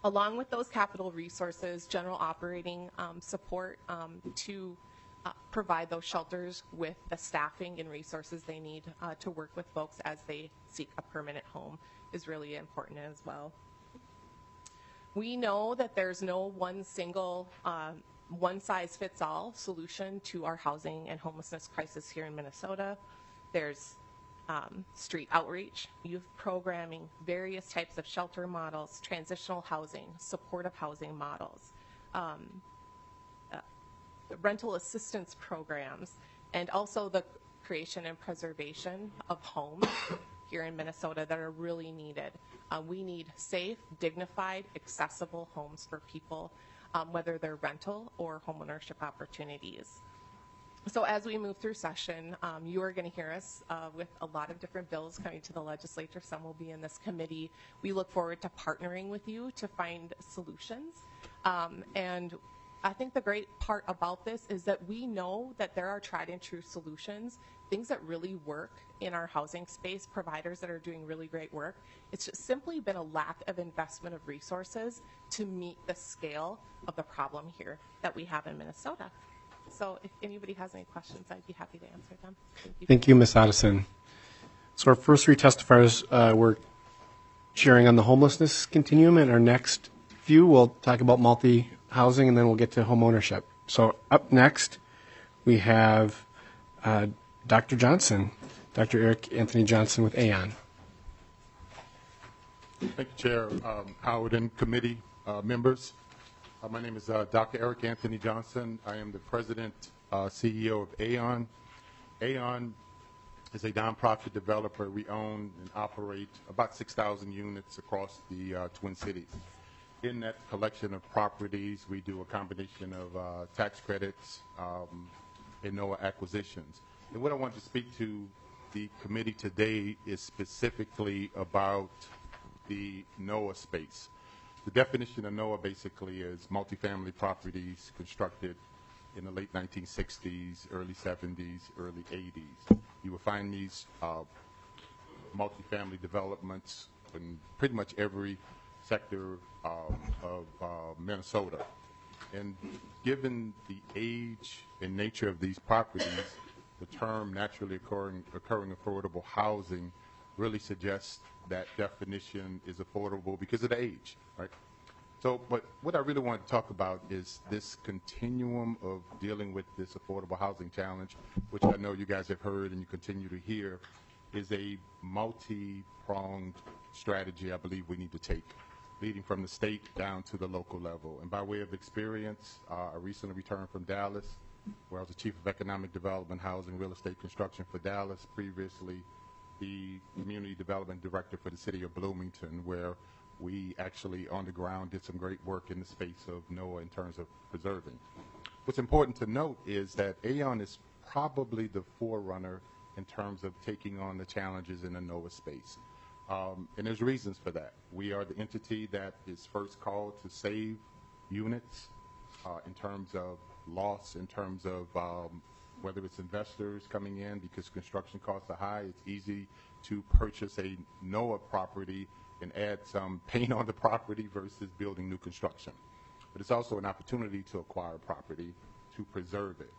Along with those capital resources, general operating um, support um, to uh, provide those shelters with the staffing and resources they need uh, to work with folks as they seek a permanent home is really important as well. We know that there's no one single um, one-size-fits-all solution to our housing and homelessness crisis here in Minnesota. There's um, street outreach, youth programming, various types of shelter models, transitional housing, supportive housing models, um, uh, rental assistance programs, and also the creation and preservation of homes here in Minnesota that are really needed. Uh, we need safe, dignified, accessible homes for people, um, whether they're rental or homeownership opportunities. So as we move through session, um, you are going to hear us uh, with a lot of different bills coming to the legislature. Some will be in this committee. We look forward to partnering with you to find solutions. Um, and I think the great part about this is that we know that there are tried and true solutions, things that really work in our housing space, providers that are doing really great work. It's just simply been a lack of investment of resources to meet the scale of the problem here that we have in Minnesota. So if anybody has any questions, I'd be happy to answer them. Thank you. Thank you, Miz Addison. So our first three testifiers uh, were sharing on the homelessness continuum, and our next few we'll talk about multi-housing, and then we'll get to home ownership. So up next, we have uh, Doctor Johnson, Doctor Eric Anthony Johnson with Aon. Thank you, Chair um, Howard and committee uh, members. Uh, my name is uh, Doctor Eric Anthony Johnson. I am the president, uh, C E O of Aon. Aon is a nonprofit developer. We own and operate about six thousand units across the uh, Twin Cities. In that collection of properties, we do a combination of uh, tax credits um, and NOAA acquisitions. And what I want to speak to the committee today is specifically about the NOAA space. The definition of NOAA basically is multifamily properties constructed in the late nineteen sixties, early seventies, early eighties. You will find these uh, multifamily developments in pretty much every sector um, of uh, Minnesota. And given the age and nature of these properties, the term naturally occurring, occurring affordable housing really suggests that definition is affordable because of the age, right? So, but what I really want to talk about is this continuum of dealing with this affordable housing challenge, which I know you guys have heard and you continue to hear, is a multi-pronged strategy I believe we need to take, leading from the state down to the local level. And by way of experience, uh, I recently returned from Dallas, where I was the Chief of Economic Development, Housing, Real Estate Construction for Dallas, previously the Community Development Director for the City of Bloomington, where we actually on the ground did some great work in the space of NOAA in terms of preserving. What's important to note is that Aon is probably the forerunner in terms of taking on the challenges in the NOAA space. Um, and there's reasons for that. We are the entity that is first called to save units uh, in terms of loss, in terms of um, whether it's investors coming in because construction costs are high. It's easy to purchase a NOAA property and add some paint on the property versus building new construction. But it's also an opportunity to acquire property, to preserve it.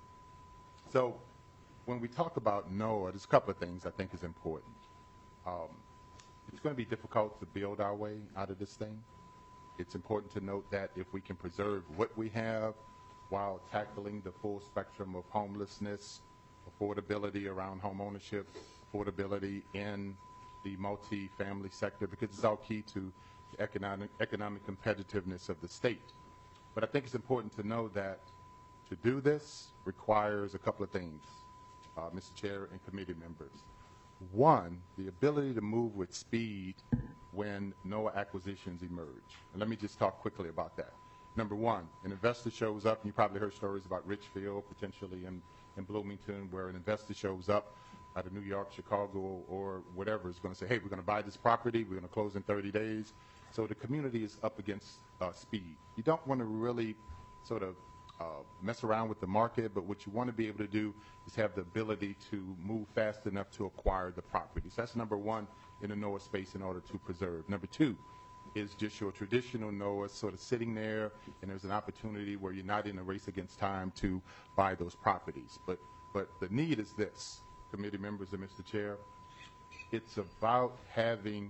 So when we talk about NOAA, there's a couple of things I think is important. Um, it's going to be difficult to build our way out of this thing. It's important to note that if we can preserve what we have while tackling the full spectrum of homelessness, affordability around home ownership, affordability in the multi-family sector, because it's all key to the economic, economic competitiveness of the state. But I think it's important to know that to do this requires a couple of things, uh, Mister Chair and committee members. One, the ability to move with speed when NOAA acquisitions emerge. And let me just talk quickly about that. Number one, an investor shows up, and you probably heard stories about Richfield, potentially in, in Bloomington, where an investor shows up out of New York, Chicago, or whatever, is going to say, hey, we're going to buy this property, we're going to close in thirty days. So the community is up against uh, speed. You don't want to really sort of uh, mess around with the market, but what you want to be able to do is have the ability to move fast enough to acquire the property. So that's number one in the NOAA space in order to preserve. Number two, is just your traditional NOAA sort of sitting there, and there's an opportunity where you're not in a race against time to buy those properties. But, but the need is this, committee members and Mister Chair, it's about having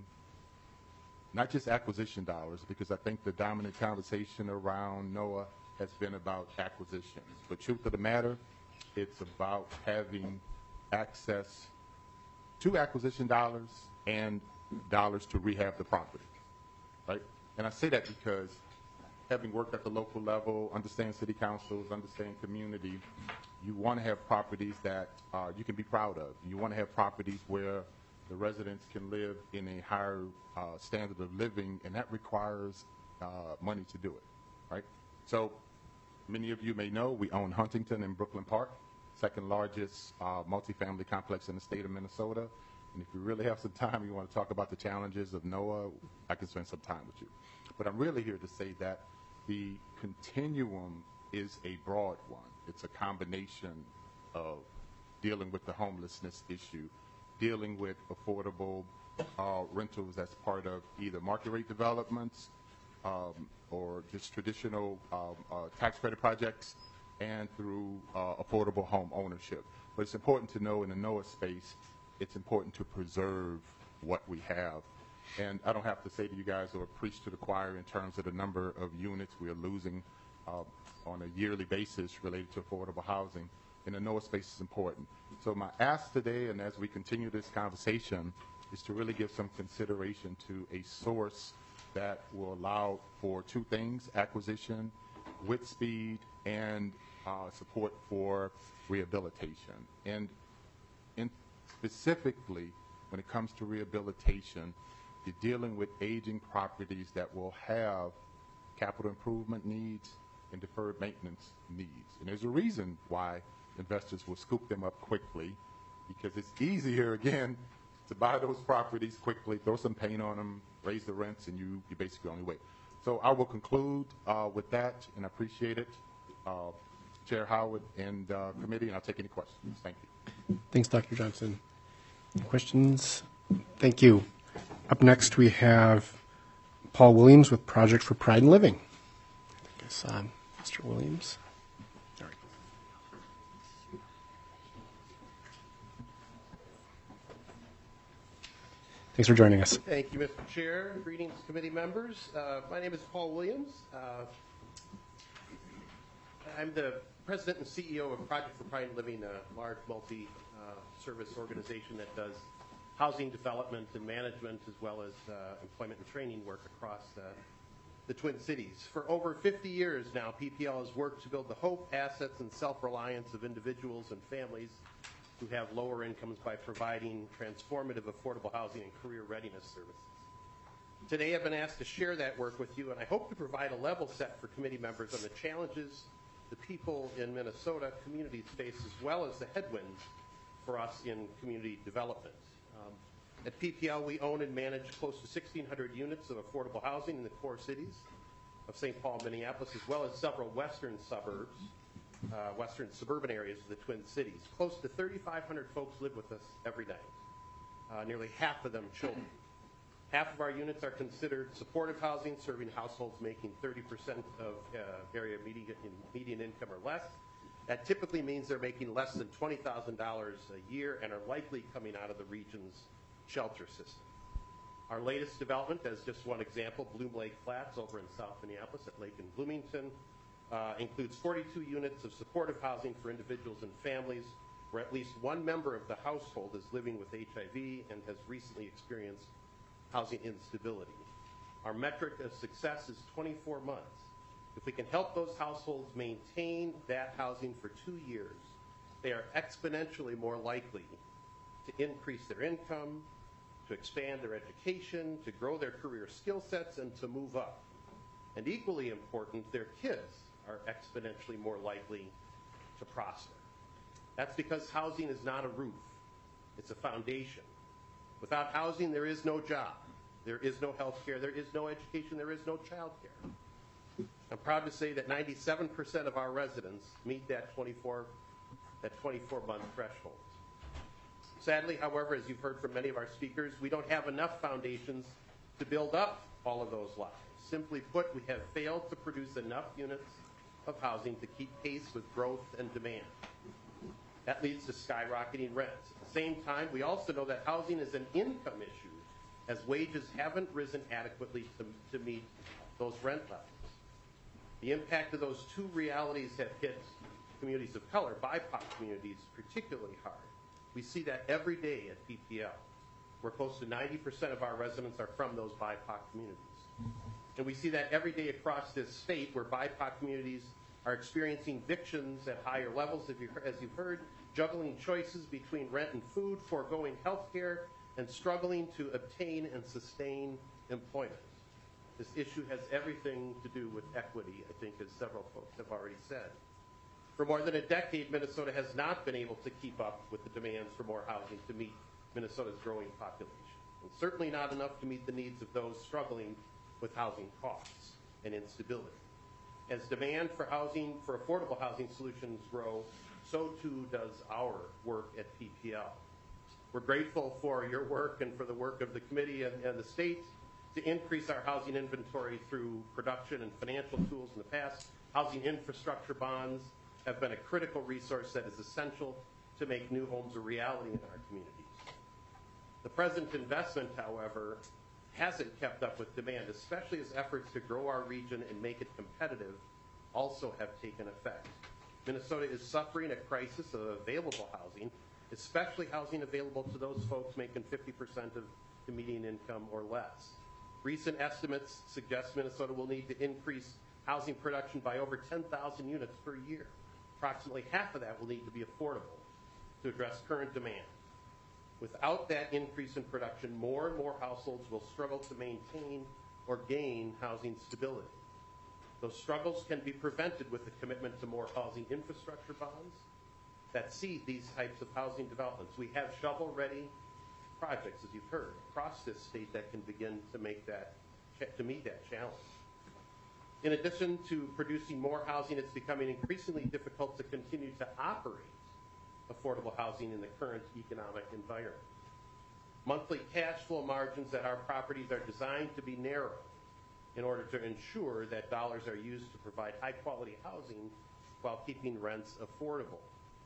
not just acquisition dollars, because I think the dominant conversation around NOAA has been about acquisitions. But truth of the matter, it's about having access to acquisition dollars and dollars to rehab the property, right? And I say that because having worked at the local level, understand city councils, understand community, you want to have properties that uh, you can be proud of. You want to have properties where the residents can live in a higher uh, standard of living, and that requires uh, money to do it, right? So many of you may know we own Huntington in Brooklyn Park, second largest uh, multifamily complex in the state of Minnesota. And if you really have some time, you want to talk about the challenges of NOAA, I can spend some time with you. But I'm really here to say that the continuum is a broad one. It's a combination of dealing with the homelessness issue, dealing with affordable uh, rentals as part of either market rate developments um, or just traditional um, uh, tax credit projects, and through uh, affordable home ownership. But it's important to know in the NOAA space, it's important to preserve what we have. And I don't have to say to you guys or preach to the choir in terms of the number of units we are losing uh, on a yearly basis related to affordable housing. In the NOAA space is important. So my ask today, and as we continue this conversation, is to really give some consideration to a source that will allow for two things: acquisition with speed and uh, support for rehabilitation. And in specifically, when it comes to rehabilitation, you're dealing with aging properties that will have capital improvement needs and deferred maintenance needs. And there's a reason why investors will scoop them up quickly, because it's easier, again, to buy those properties quickly, throw some paint on them, raise the rents, and you, you basically only wait. So I will conclude uh, with that, and I appreciate it. Uh, Chair Howard and uh, committee, and I'll take any questions. Thank you. Thanks, Doctor Johnson. Any questions? Thank you. Up next, we have Paul Williams with Project for Pride in Living. I guess um, Mister Williams. All right. Thanks for joining us. Thank you, Mister Chair. Greetings, committee members. Uh, my name is Paul Williams. Uh, I'm the president and C E O of Project for Pride in Living, a large multi-service uh, organization that does housing development and management, as well as uh, employment and training work across uh, the Twin Cities. For over fifty years now, P P L has worked to build the hope, assets, and self-reliance of individuals and families who have lower incomes by providing transformative affordable housing and career readiness services. Today I've been asked to share that work with you, and I hope to provide a level set for committee members on the challenges the people in Minnesota communities face, as well as the headwinds for us in community development. Um, at P P L, we own and manage close to sixteen hundred units of affordable housing in the core cities of Saint Paul, Minneapolis, as well as several western suburbs, uh, western suburban areas of the Twin Cities. Close to thirty-five hundred folks live with us every night, uh, nearly half of them children. Half of our units are considered supportive housing, serving households making thirty percent of uh, area median, median income or less. That typically means they're making less than twenty thousand dollars a year and are likely coming out of the region's shelter system. Our latest development, as just one example, Bloom Lake Flats over in South Minneapolis at Lake and Bloomington, uh, includes forty-two units of supportive housing for individuals and families where at least one member of the household is living with H I V and has recently experienced housing instability. Our metric of success is twenty-four months. If we can help those households maintain that housing for two years, they are exponentially more likely to increase their income, to expand their education, to grow their career skill sets, and to move up. And equally important, their kids are exponentially more likely to prosper. That's because housing is not a roof, it's a foundation. Without housing, there is no job, there is no health care, there is no education, there is no child care. I'm proud to say that ninety-seven percent of our residents meet that twenty-four, that twenty-four month threshold. Sadly, however, as you've heard from many of our speakers, we don't have enough foundations to build up all of those lives. Simply put, we have failed to produce enough units of housing to keep pace with growth and demand. That leads to skyrocketing rents. At the same time, we also know that housing is an income issue, as wages haven't risen adequately to, to meet those rent levels. The impact of those two realities have hit communities of color, B I P O C communities, particularly hard. We see that every day at P P L, where close to ninety percent of our residents are from those B I P O C communities. And we see that every day across this state, where B I P O C communities are experiencing evictions at higher levels, as you've heard, juggling choices between rent and food, foregoing health care, and struggling to obtain and sustain employment. This issue has everything to do with equity, I think, as several folks have already said. For more than a decade, Minnesota has not been able to keep up with the demands for more housing to meet Minnesota's growing population, and certainly not enough to meet the needs of those struggling with housing costs and instability. As demand for housing, for affordable housing solutions grow, so too does our work at P P L. We're grateful for your work and for the work of the committee and, and the state to increase our housing inventory through production and financial tools in the past. Housing infrastructure bonds have been a critical resource that is essential to make new homes a reality in our communities. The present investment, however, hasn't kept up with demand, especially as efforts to grow our region and make it competitive also have taken effect. Minnesota is suffering a crisis of available housing, especially housing available to those folks making fifty percent of the median income or less. Recent estimates suggest Minnesota will need to increase housing production by over ten thousand units per year. Approximately half of that will need to be affordable to address current demand. Without that increase in production, more and more households will struggle to maintain or gain housing stability. Those struggles can be prevented with the commitment to more housing infrastructure bonds that seed these types of housing developments. We have shovel-ready projects, as you've heard, across this state that can begin to make that, to meet that challenge. In addition to producing more housing, it's becoming increasingly difficult to continue to operate affordable housing in the current economic environment. Monthly cash flow margins at our properties are designed to be narrow in order to ensure that dollars are used to provide high-quality housing while keeping rents affordable.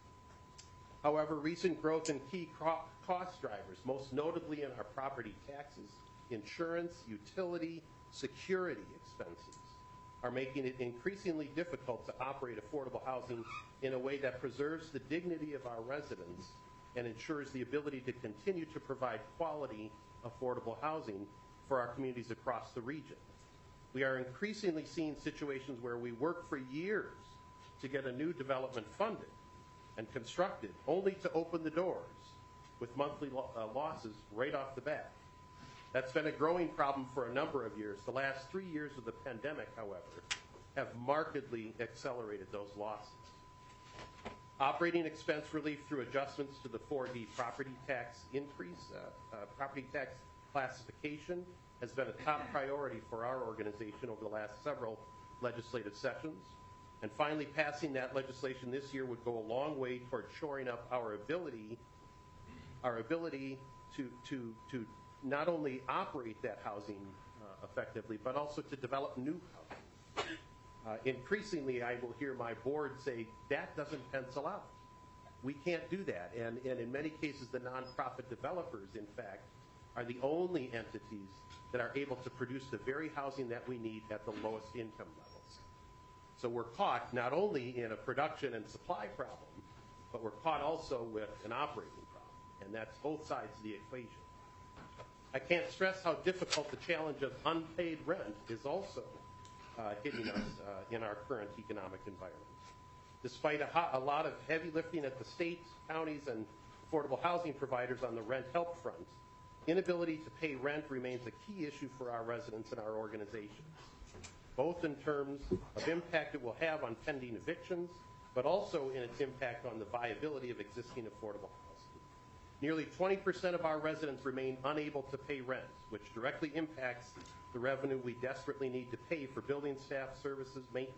However, recent growth in key cost drivers, most notably in our property taxes, insurance, utility, security expenses, are making it increasingly difficult to operate affordable housing in a way that preserves the dignity of our residents and ensures the ability to continue to provide quality, affordable housing for our communities across the region. We are increasingly seeing situations where we work for years to get a new development funded and constructed, only to open the doors with monthly lo- uh, losses right off the bat. That's been a growing problem for a number of years. The last three years of the pandemic, however, have markedly accelerated those losses. Operating expense relief through adjustments to the four D property tax increase, uh, uh, property tax classification has been a top priority for our organization over the last several legislative sessions. And finally, passing that legislation this year would go a long way toward shoring up our ability, our ability to, to, to not only operate that housing uh, effectively, but also to develop new housing. Uh, increasingly, I will hear my board say, that doesn't pencil out. We can't do that. And, and in many cases, the nonprofit developers, in fact, are the only entities that are able to produce the very housing that we need at the lowest income levels. So we're caught not only in a production and supply problem, but we're caught also with an operating problem. And that's both sides of the equation. I can't stress how difficult the challenge of unpaid rent is also uh, hitting us uh, in our current economic environment. Despite a, ho- a lot of heavy lifting at the state, counties, and affordable housing providers on the rent help front, inability to pay rent remains a key issue for our residents and our organizations, both in terms of impact it will have on pending evictions, but also in its impact on the viability of existing affordable housing. Nearly twenty percent of our residents remain unable to pay rent, which directly impacts the revenue we desperately need to pay for building staff, services, maintenance.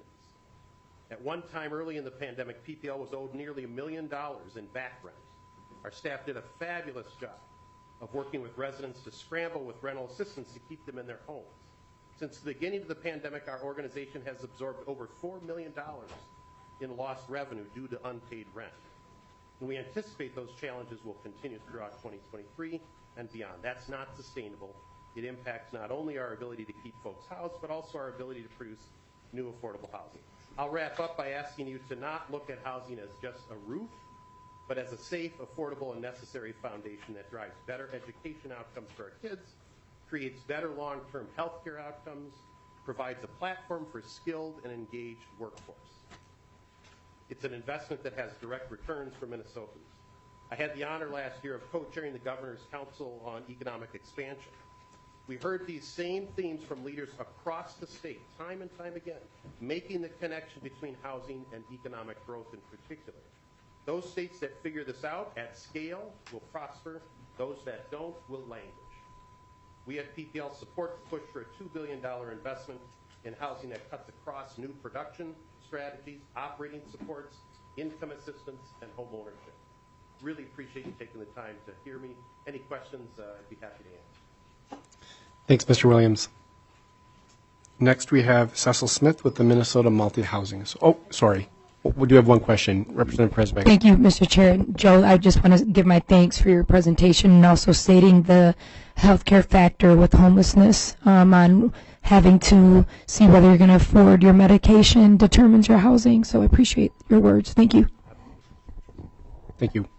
At one time early in the pandemic, P P L was owed nearly a million dollars in back rent. Our staff did a fabulous job of working with residents to scramble with rental assistance to keep them in their homes. Since the beginning of the pandemic, our organization has absorbed over four million dollars in lost revenue due to unpaid rent. And we anticipate those challenges will continue throughout twenty twenty-three and beyond. That's not sustainable. It impacts not only our ability to keep folks housed, but also our ability to produce new affordable housing. I'll wrap up by asking you to not look at housing as just a roof, but as a safe, affordable, and necessary foundation that drives better education outcomes for our kids, creates better long-term health care outcomes, provides a platform for skilled and engaged workforce. It's an investment that has direct returns for Minnesotans. I had the honor last year of co-chairing the Governor's Council on Economic Expansion. We heard these same themes from leaders across the state, time and time again, making the connection between housing and economic growth in particular. Those states that figure this out at scale will prosper. Those that don't will languish. We at P P L support the push for a two billion dollars investment in housing that cuts across new production strategies, operating supports, income assistance, and home ownership. Really appreciate you taking the time to hear me. Any questions, uh, I'd be happy to answer. Thanks, Mister Williams. Next, we have Cecil Smith with the Minnesota Multi-Housing. So, oh, sorry. We do have one question. Representative Presbeck. Thank you, Mister Chair. Joe, I just want to give my thanks for your presentation and also stating the healthcare factor with homelessness um, on having to see whether you're going to afford your medication determines your housing. So I appreciate your words. Thank you. Thank you.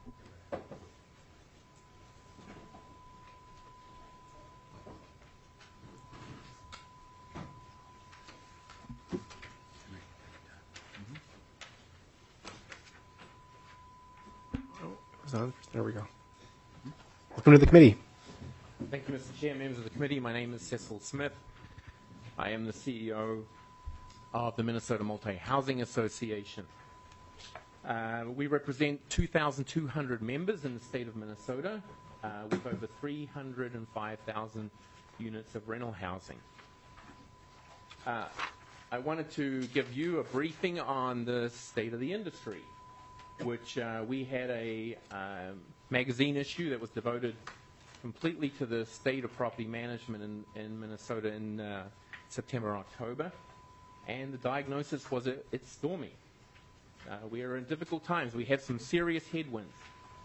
There we go. Welcome to the committee. Thank you, Mister Chair, members of the committee. My name is Cecil Smith. I am the C E O of the Minnesota Multi-Housing Association. Uh, we represent two thousand two hundred members in the state of Minnesota uh, with over three hundred five thousand units of rental housing. Uh, I wanted to give you a briefing on the state of the industry, which uh, we had a um, magazine issue that was devoted completely to the state of property management in, in Minnesota in uh, September, October, and the diagnosis was it, it's stormy. Uh, we are in difficult times. We have some serious headwinds.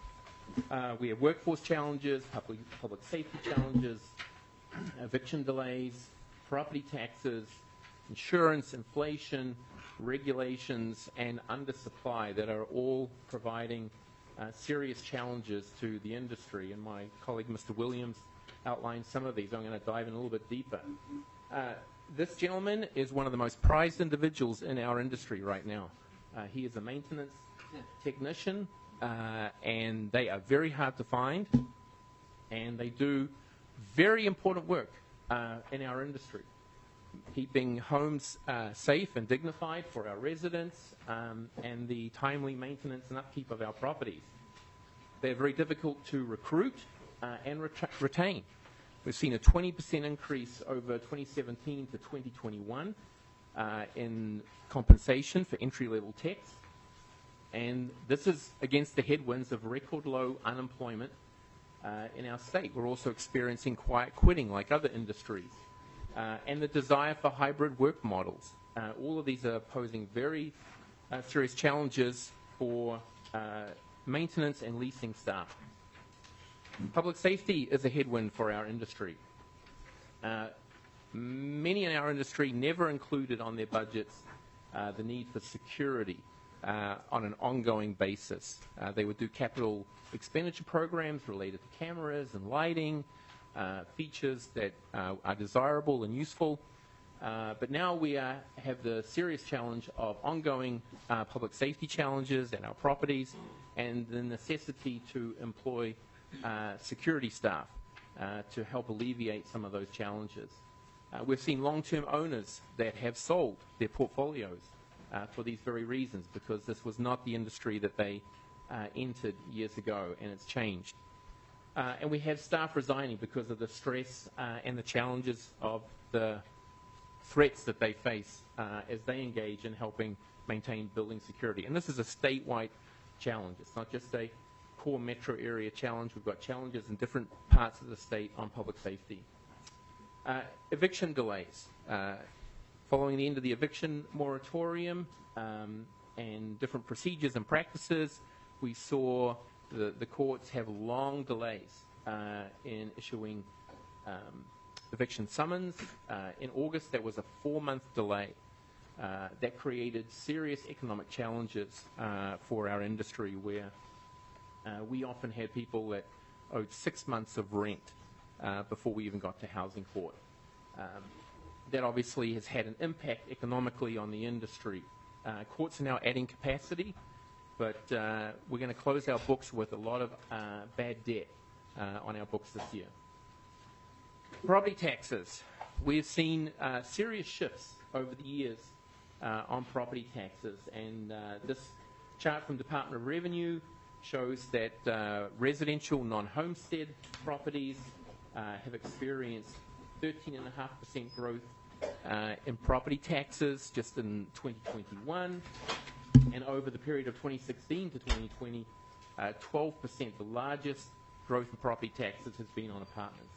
Uh, we have workforce challenges, public, public safety challenges, eviction delays, property taxes, insurance, inflation, regulations, and undersupply that are all providing uh, serious challenges to the industry. And my colleague, Mister Williams, outlined some of these. I'm going to dive in a little bit deeper. Uh, this gentleman is one of the most prized individuals in our industry right now. Uh, he is a maintenance technician, uh, and they are very hard to find, and they do very important work uh, in our industry, keeping homes uh, safe and dignified for our residents, um, and the timely maintenance and upkeep of our properties. They're very difficult to recruit uh, and ret- retain. We've seen a twenty percent increase over twenty seventeen to twenty twenty-one uh, in compensation for entry-level techs, and this is against the headwinds of record low unemployment uh, in our state. We're also experiencing quiet quitting like other industries. Uh, and the desire for hybrid work models. Uh, all of these are posing very uh, serious challenges for uh, maintenance and leasing staff. Public safety is a headwind for our industry. Uh, many in our industry never included on their budgets uh, the need for security uh, on an ongoing basis. Uh, they would do capital expenditure programs related to cameras and lighting, Uh, features that uh, are desirable and useful, uh, but now we uh, have the serious challenge of ongoing uh, public safety challenges in our properties and the necessity to employ uh, security staff uh, to help alleviate some of those challenges. Uh, we've seen long-term owners that have sold their portfolios uh, for these very reasons, because this was not the industry that they uh, entered years ago, and it's changed. Uh, and we have staff resigning because of the stress uh, and the challenges of the threats that they face uh, as they engage in helping maintain building security. And this is a statewide challenge. It's not just a core metro area challenge. We've got challenges in different parts of the state on public safety. Uh, eviction delays. Uh, following the end of the eviction moratorium um, and different procedures and practices, we saw the, the courts have long delays uh, in issuing um, eviction summons. Uh, in August, there was a four-month delay. Uh, that created serious economic challenges uh, for our industry, where uh, we often had people that owed six months of rent uh, before we even got to housing court. Um, that obviously has had an impact economically on the industry. Uh, courts are now adding capacity, but uh, we're going to close our books with a lot of uh, bad debt uh, on our books this year. Property taxes. We've seen uh, serious shifts over the years uh, on property taxes, and uh, this chart from Department of Revenue shows that uh, residential non-homestead properties uh, have experienced thirteen point five percent growth uh, in property taxes just in twenty twenty-one, and over the period of twenty sixteen to twenty twenty, uh, twelve percent, the largest growth in property taxes has been on apartments.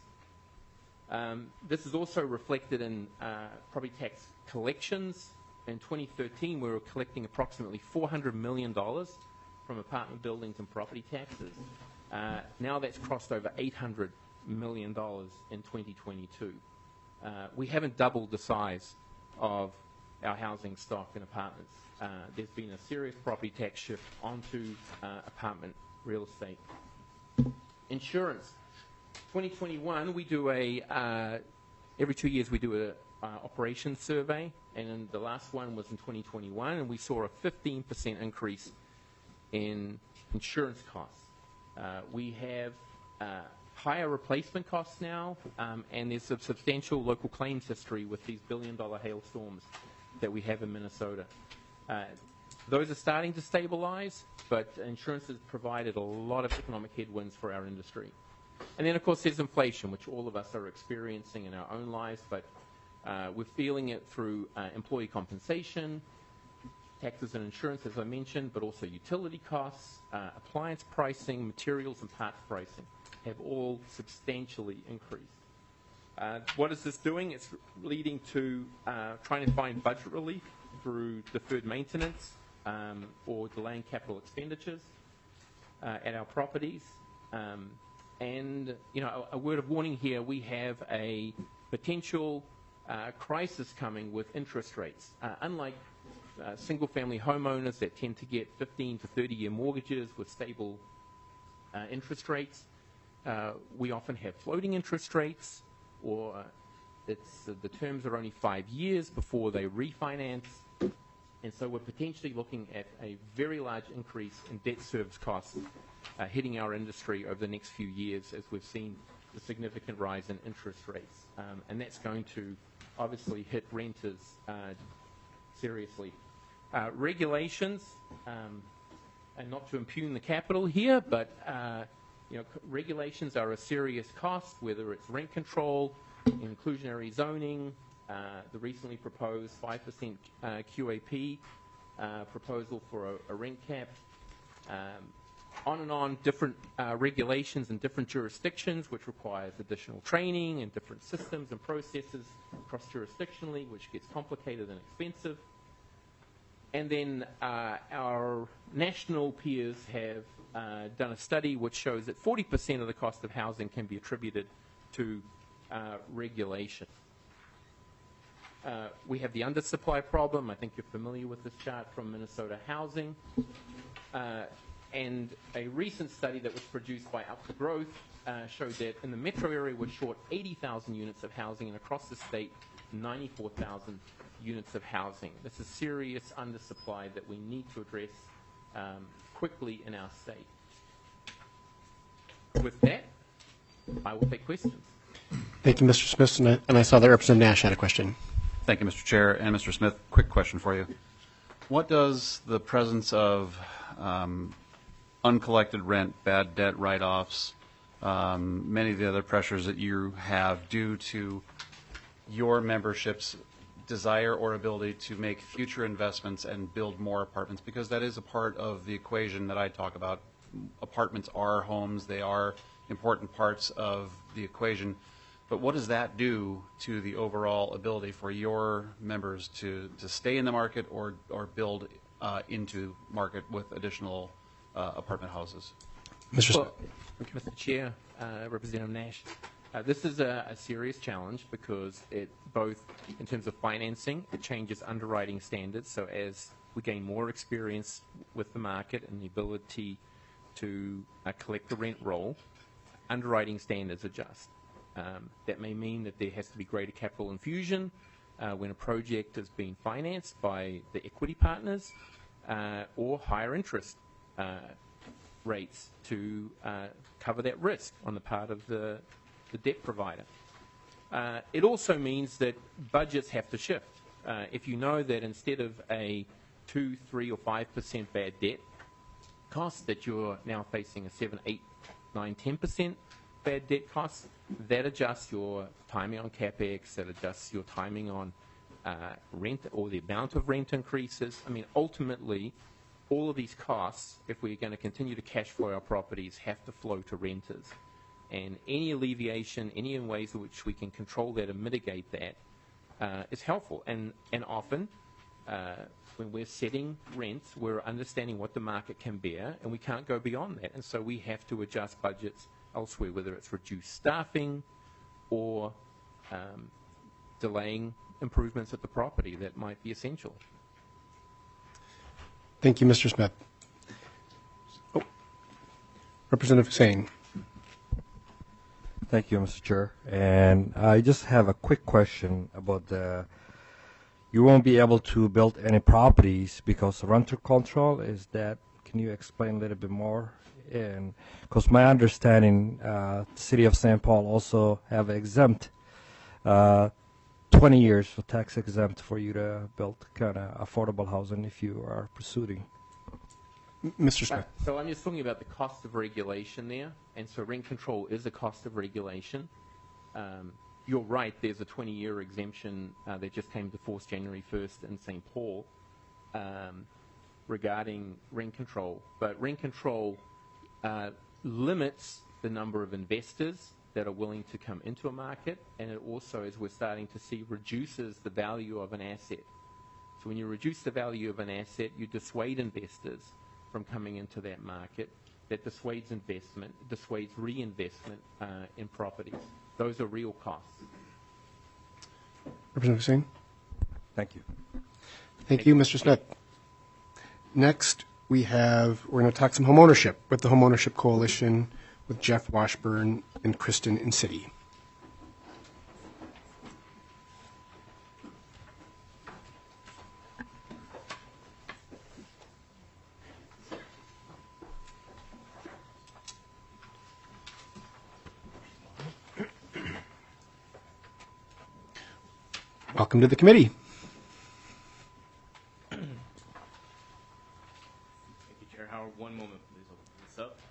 Um, this is also reflected in uh, property tax collections. In twenty thirteen, we were collecting approximately four hundred million dollars from apartment buildings and property taxes. Uh, now that's crossed over eight hundred million dollars in twenty twenty-two. Uh, we haven't doubled the size of our housing stock in apartments. Uh, there's been a serious property tax shift onto uh, apartment real estate. Insurance. twenty twenty-one, we do a, uh, every two years we do a uh, operations survey, and then the last one was in twenty twenty-one, and we saw a fifteen percent increase in insurance costs. Uh, we have uh, higher replacement costs now, um, and there's a substantial local claims history with these billion-dollar hailstorms that we have in Minnesota. Uh, those are starting to stabilize, but insurance has provided a lot of economic headwinds for our industry. And then, of course, there's inflation, which all of us are experiencing in our own lives, but uh, we're feeling it through uh, employee compensation, taxes and insurance, as I mentioned, but also utility costs, uh, appliance pricing, materials and parts pricing have all substantially increased. Uh, what is this doing? It's leading to uh, trying to find budget relief through deferred maintenance um, or delaying capital expenditures uh, at our properties. Um, and, you know, a, a word of warning here, we have a potential uh, crisis coming with interest rates. Uh, unlike uh, single-family homeowners that tend to get fifteen to thirty year mortgages with stable uh, interest rates, uh, we often have floating interest rates, or it's, uh, the terms are only five years before they refinance. And so we're potentially looking at a very large increase in debt service costs uh, hitting our industry over the next few years, as we've seen the significant rise in interest rates. Um, and that's going to obviously hit renters uh, seriously. Uh, regulations, um, and not to impugn the capital here, but uh, you know, regulations are a serious cost, whether it's rent control, inclusionary zoning, uh, the recently proposed five percent uh, Q A P uh, proposal for a, a rent cap, um, on and on, different uh, regulations in different jurisdictions, which requires additional training and different systems and processes cross-jurisdictionally, which gets complicated and expensive. And then uh, our national peers have uh, done a study which shows that forty percent of the cost of housing can be attributed to uh, regulation. Uh, we have the undersupply problem. I think you're familiar with this chart from Minnesota Housing. Uh, and a recent study that was produced by Up for Growth uh, showed that in the metro area we're short eighty thousand units of housing, and across the state ninety-four thousand units of housing. This is serious undersupply that we need to address um, quickly in our state. With that, I will take questions. Thank you, Mister Smith. And I, and I saw that Representative Nash had a question. Thank you, Mister Chair. And Mister Smith, quick question for you. What does the presence of um, uncollected rent, bad debt write-offs, um, many of the other pressures that you have due to your membership's desire or ability to make future investments and build more apartments? Because that is a part of the equation that I talk about apartments are homes, they are important parts of the equation. But what does that do to the overall ability for your members to, to stay in the market or, or build uh, into market with additional uh, apartment houses? Mister Well, Mister Chair, uh, Representative Nash, uh, this is a, a serious challenge because it both, in terms of financing, it changes underwriting standards. So as we gain more experience with the market and the ability to uh, collect the rent roll, underwriting standards adjust. Um, that may mean that there has to be greater capital infusion uh, when a project is being financed by the equity partners uh, or higher interest uh, rates to uh, cover that risk on the part of the, the debt provider. Uh, it also means that budgets have to shift. Uh, if you know that instead of a two, three, or five percent bad debt cost, that you're now facing a seven, eight, nine, ten percent bad debt costs, that adjusts your timing on capex, that adjusts your timing on uh, rent or the amount of rent increases. I mean, ultimately, all of these costs, if we're going to continue to cash flow our properties, have to flow to renters. And any alleviation, any ways in which we can control that and mitigate that uh, is helpful. And, and often, uh, when we're setting rents, we're understanding what the market can bear, and we can't go beyond that. And so we have to adjust budgets elsewhere, whether it's reduced staffing or um, delaying improvements at the property that might be essential. Thank you, Mister Smith. Oh. Representative Hussain. Thank you, Mister Chair. And I just have a quick question about the, you won't be able to build any properties because renter control, is that, can you explain a little bit more? And because my understanding, uh, the city of Saint Paul also have exempt uh, twenty years for tax exempt for you to build kind of affordable housing if you are pursuing. Mister Smith. Uh, so I'm just talking about the cost of regulation there, and so rent control is a cost of regulation. Um, you're right, there's a twenty-year exemption uh, that just came to force January first in Saint Paul um, regarding rent control. But rent control uh, limits the number of investors that are willing to come into a market, and it also, as we're starting to see, reduces the value of an asset. So when you reduce the value of an asset, you dissuade investors from coming into that market. That dissuades investment, dissuades reinvestment uh, in properties. Those are real costs. Representative Hussain. Thank you. Thank you, Mister Smith. Next, we have, we're going to talk some home ownership with the Home Ownership Coalition with Jeff Washburn and Kristen in City. Welcome to the committee. Thank you, Chair Howard. One moment, please. I'll put this up.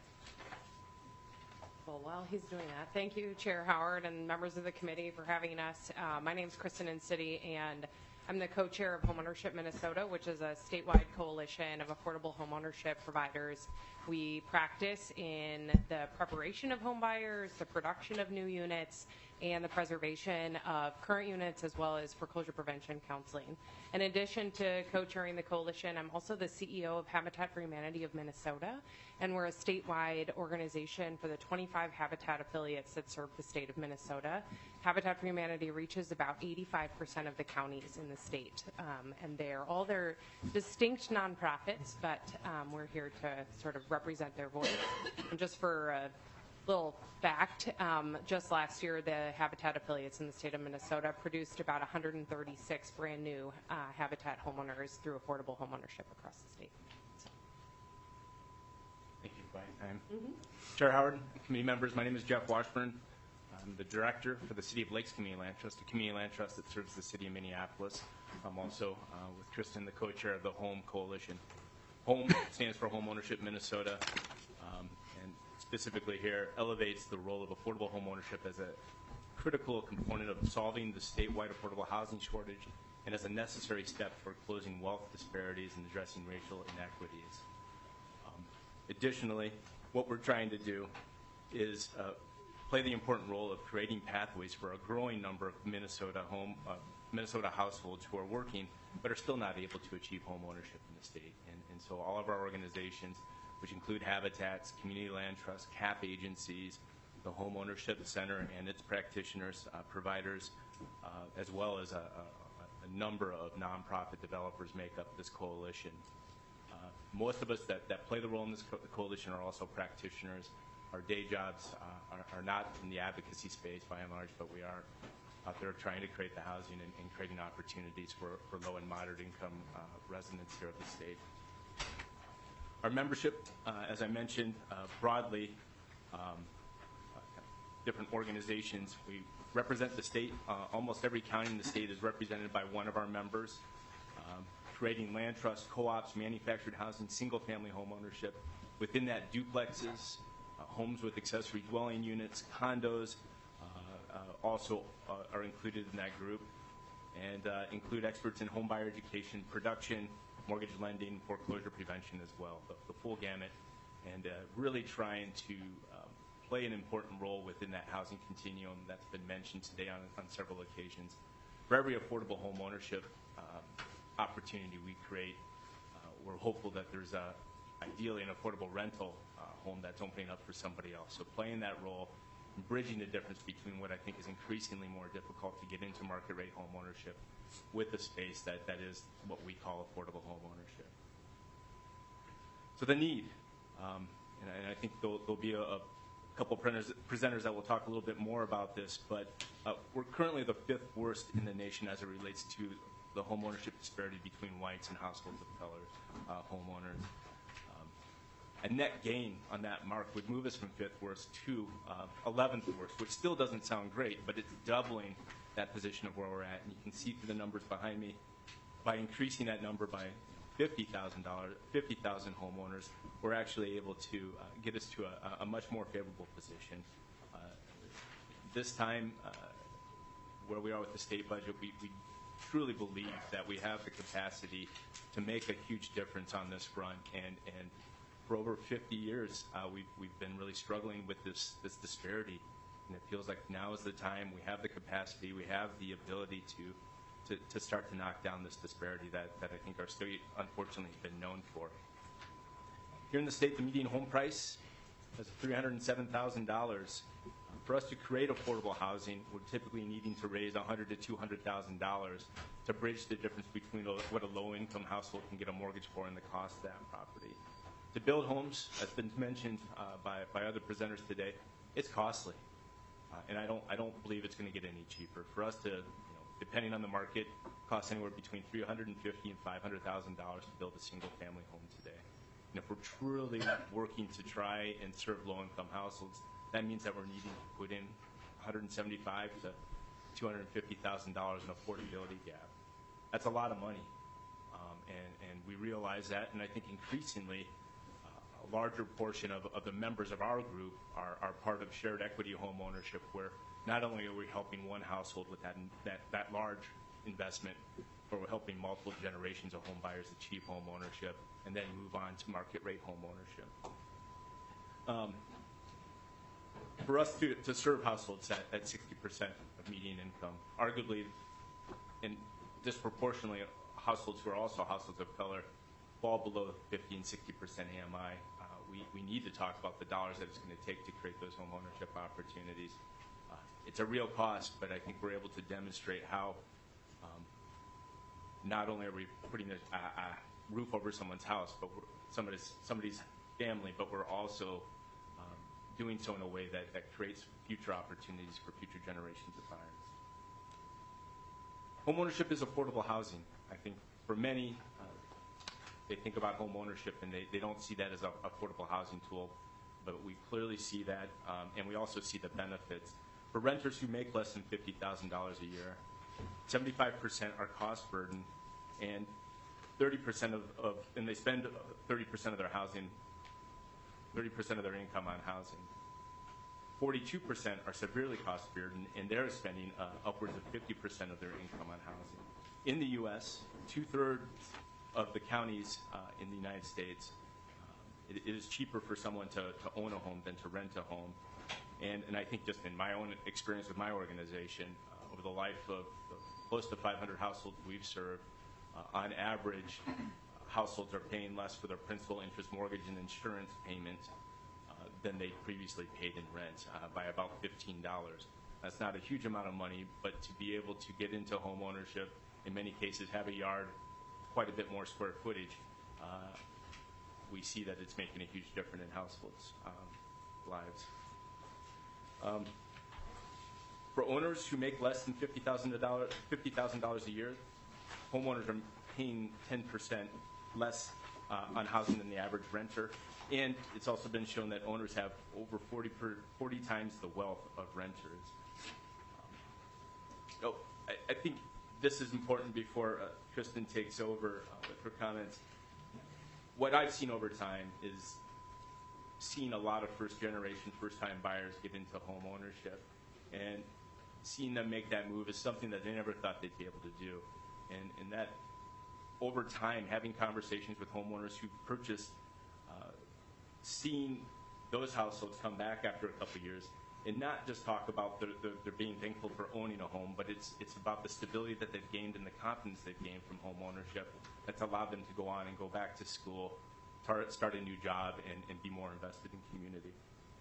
Well, while he's doing that, thank you, Chair Howard and members of the committee for having us. Uh, my name is Kristen in City, and I'm the co-chair of Homeownership Minnesota, which is a statewide coalition of affordable homeownership providers. We practice in the preparation of home buyers, the production of new units, and the preservation of current units, as well as foreclosure prevention counseling. In addition to co-chairing the coalition, I'm also the C E O of Habitat for Humanity of Minnesota, and we're a statewide organization for the twenty-five Habitat affiliates that serve the state of Minnesota. Habitat for Humanity reaches about eighty-five percent of the counties in the state, um, and they're all their distinct nonprofits, but um, we're here to sort of represent their voice. And just for a little fact, um, just last year the Habitat affiliates in the state of Minnesota produced about one hundred thirty-six brand new uh, Habitat homeowners through affordable homeownership across the state. So. Thank you for buying time. Mm-hmm. Chair Howard, committee members, my name is Jeff Washburn. I'm the director for the City of Lakes Community Land Trust, a community land trust that serves the city of Minneapolis. I'm also, uh, with Kristen, the co-chair of the HOME Coalition. HOME stands for Home Ownership Minnesota, um, and specifically here elevates the role of affordable home ownership as a critical component of solving the statewide affordable housing shortage and as a necessary step for closing wealth disparities and addressing racial inequities. Um, additionally, what we're trying to do is uh, play the important role of creating pathways for a growing number of Minnesota home uh, Minnesota households who are working but are still not able to achieve home ownership in the state. And, and so all of our organizations, which include Habitats, Community Land Trust, C A P agencies, the Home Ownership Center and its practitioners, uh, providers, uh, as well as a, a, a number of nonprofit developers make up this coalition. Uh, most of us that, that play the role in this co coalition are also practitioners. Our day jobs uh, are, are not in the advocacy space by and large, but we are out there trying to create the housing and, and creating opportunities for, for low and moderate income uh, residents here of the state. Our membership, uh, as I mentioned, uh, broadly, um, uh, different organizations. We represent the state. Uh, almost every county in the state is represented by one of our members. Um, creating land trusts, co-ops, manufactured housing, single-family home ownership. Within that, duplexes, uh, homes with accessory dwelling units, condos, uh, uh, also uh, are included in that group, and uh, include experts in home buyer education, production, mortgage lending, foreclosure prevention as well, the, the full gamut, and uh, really trying to um, play an important role within that housing continuum that's been mentioned today on, on several occasions. For every affordable home ownership um, opportunity we create, uh, we're hopeful that there's a, ideally an affordable rental uh, home that's opening up for somebody else. So playing that role, and bridging the difference between what I think is increasingly more difficult to get into market rate home ownership with the space that, that is what we call affordable home ownership. So the need, um, and, I, and I think there'll, there'll be a, a couple presenters, presenters that will talk a little bit more about this, but uh, we're currently the fifth worst in the nation as it relates to the home ownership disparity between whites and households of color uh, homeowners. Um, a net gain on that mark would move us from fifth worst to uh, eleventh worst, which still doesn't sound great, but it's doubling that position of where we're at. And you can see through the numbers behind me, by increasing that number by fifty thousand dollars, fifty thousand homeowners, we're actually able to uh, get us to a, a much more favorable position. Uh, this time, uh, where we are with the state budget, we, we truly believe that we have the capacity to make a huge difference on this front. And, and for over fifty years, uh, we've, we've been really struggling with this, this disparity. And it feels like now is the time. We have the capacity, we have the ability to, to, to start to knock down this disparity that, that I think our state, unfortunately, has been known for. Here in the state, the median home price is three hundred seven thousand dollars. For us to create affordable housing, we're typically needing to raise one hundred thousand to two hundred thousand dollars to bridge the difference between what a low-income household can get a mortgage for and the cost of that property. To build homes, as been mentioned uh, by, by other presenters today, it's costly. Uh, and I don't, I don't believe it's going to get any cheaper. For us to, you know, depending on the market, cost anywhere between three hundred fifty thousand dollars and five hundred thousand dollars to build a single-family home today. And if we're truly working to try and serve low-income households, that means that we're needing to put in one hundred seventy-five thousand to two hundred fifty thousand dollars in affordability gap. That's a lot of money, um, and, and we realize that. And I think increasingly, uh, a larger portion of, of the members of our group are, are part of shared equity home ownership, where not only are we helping one household with that that, that large investment, but we're helping multiple generations of home buyers achieve home ownership and then move on to market rate home ownership. Um, For us to, to serve households at, at sixty percent of median income, arguably and disproportionately households who are also households of color fall below fifty and sixty percent A M I, uh, we, we need to talk about the dollars that it's going to take to create those home ownership opportunities. Uh, it's a real cost, but I think we're able to demonstrate how um, not only are we putting a, a, a roof over someone's house, but we're somebody's, somebody's family, but we're also doing so in a way that, that creates future opportunities for future generations of buyers. Home ownership is affordable housing. I think for many, uh, they think about home ownership and they, they don't see that as an affordable housing tool, but we clearly see that, um, and we also see the benefits. For renters who make less than fifty thousand dollars a year, seventy-five percent are cost burden, and thirty percent of, of, and they spend thirty percent of their housing thirty percent of their income on housing. forty-two percent are severely cost burdened, and they're spending uh, upwards of fifty percent of their income on housing. In the U S, two-thirds of the counties uh, in the United States, uh, it, it is cheaper for someone to, to own a home than to rent a home. And, and I think just in my own experience with my organization, uh, over the life of, of close to five hundred households we've served, uh, on average, uh, households are paying less for their principal, interest, mortgage, and insurance payments uh, than they previously paid in rent, uh, by about fifteen dollars. That's not a huge amount of money, but to be able to get into home ownership, in many cases have a yard, quite a bit more square footage, uh, we see that it's making a huge difference in households' um, lives. Um, for owners who make less than fifty thousand dollars fifty thousand dollars a year, homeowners are paying ten percent less uh, on housing than the average renter. And it's also been shown that owners have over forty, per, forty times the wealth of renters. Um, oh, I, I think this is important before uh, Kristen takes over uh, with her comments. What I've seen over time is seeing a lot of first-generation, first-time buyers get into home ownership, and seeing them make that move is something that they never thought they'd be able to do. And, and that, over time, having conversations with homeowners who've purchased, uh, seeing those households come back after a couple of years, and not just talk about their, their, their being thankful for owning a home, but it's, it's about the stability that they've gained and the confidence they've gained from home ownership that's allowed them to go on and go back to school, tar- start a new job, and, and be more invested in community.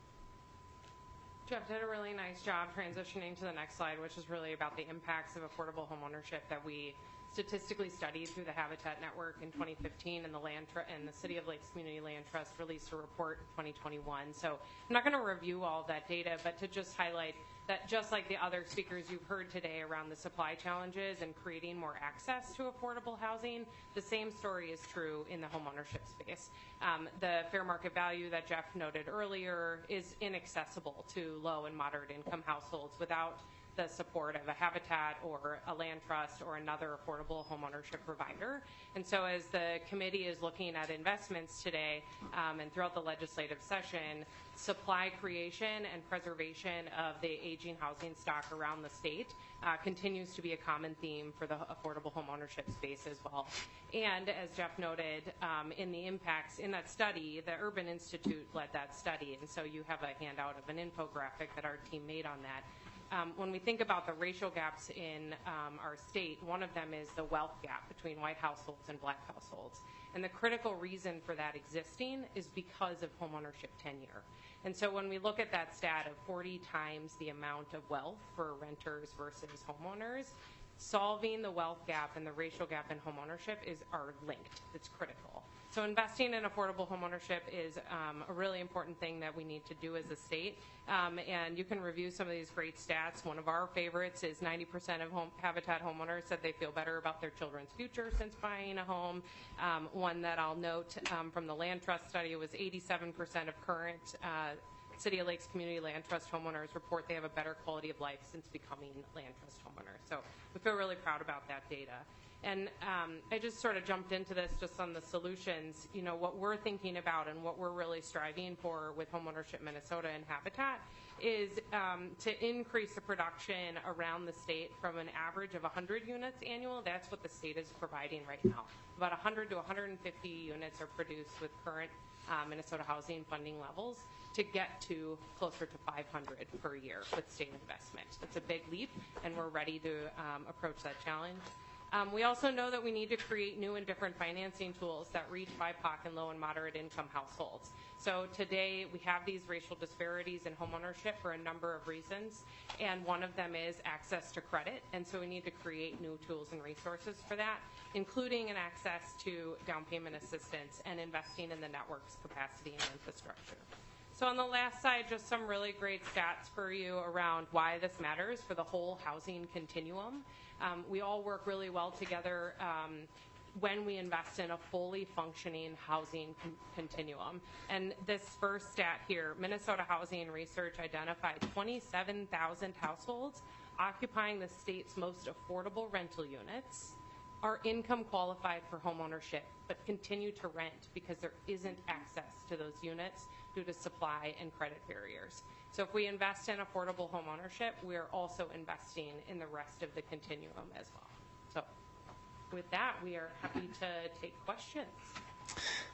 Jeff did a really nice job transitioning to the next slide, which is really about the impacts of affordable homeownership that we statistically studied through the Habitat Network in twenty fifteen, and the land tr- and the City of Lakes Community Land Trust released a report in twenty twenty-one. So I'm not going to review all of that data, but to just highlight that just like the other speakers you've heard today around the supply challenges and creating more access to affordable housing, the same story is true in the homeownership space. Um, the fair market value that Jeff noted earlier is inaccessible to low and moderate income households without the support of a Habitat or a land trust or another affordable homeownership provider. And so as the committee is looking at investments today um, and throughout the legislative session, supply creation and preservation of the aging housing stock around the state uh, continues to be a common theme for the affordable homeownership space as well. And as Jeff noted, um, in the impacts in that study, the Urban Institute led that study, and so you have a handout of an infographic that our team made on that. Um, when we think about the racial gaps in um, our state, one of them is the wealth gap between white households and black households. And the critical reason for that existing is because of homeownership tenure. And so when we look at that stat of forty times the amount of wealth for renters versus homeowners, solving the wealth gap and the racial gap in homeownership is are linked. It's critical. So investing in affordable homeownership is um, a really important thing that we need to do as a state. Um, and you can review some of these great stats. One of our favorites is ninety percent of home, Habitat homeowners said they feel better about their children's future since buying a home. Um, one that I'll note um, from the Land Trust study was eighty-seven percent of current uh, City of Lakes Community Land Trust homeowners report they have a better quality of life since becoming Land Trust homeowners. So we feel really proud about that data. And um, I just sort of jumped into this just on the solutions. You know, what we're thinking about and what we're really striving for with Homeownership Minnesota and Habitat is um, to increase the production around the state from an average of one hundred units annual. That's what the state is providing right now. About one hundred to one hundred fifty units are produced with current uh, Minnesota housing funding levels to get to closer to five hundred per year with state investment. That's a big leap, and we're ready to um, approach that challenge. Um, we also know that we need to create new and different financing tools that reach B I P O C and low and moderate income households. So today we have these racial disparities in homeownership for a number of reasons, and one of them is access to credit, and so we need to create new tools and resources for that, including an access to down payment assistance and investing in the network's capacity and infrastructure. So on the last side, just some really great stats for you around why this matters for the whole housing continuum. Um, we all work really well together um, when we invest in a fully functioning housing con- continuum. And this first stat here, Minnesota Housing Research identified twenty-seven thousand households occupying the state's most affordable rental units are income qualified for home ownership, but continue to rent because there isn't access to those units due to supply and credit barriers. So if we invest in affordable home ownership, we're also investing in the rest of the continuum as well. So with that, we are happy to take questions.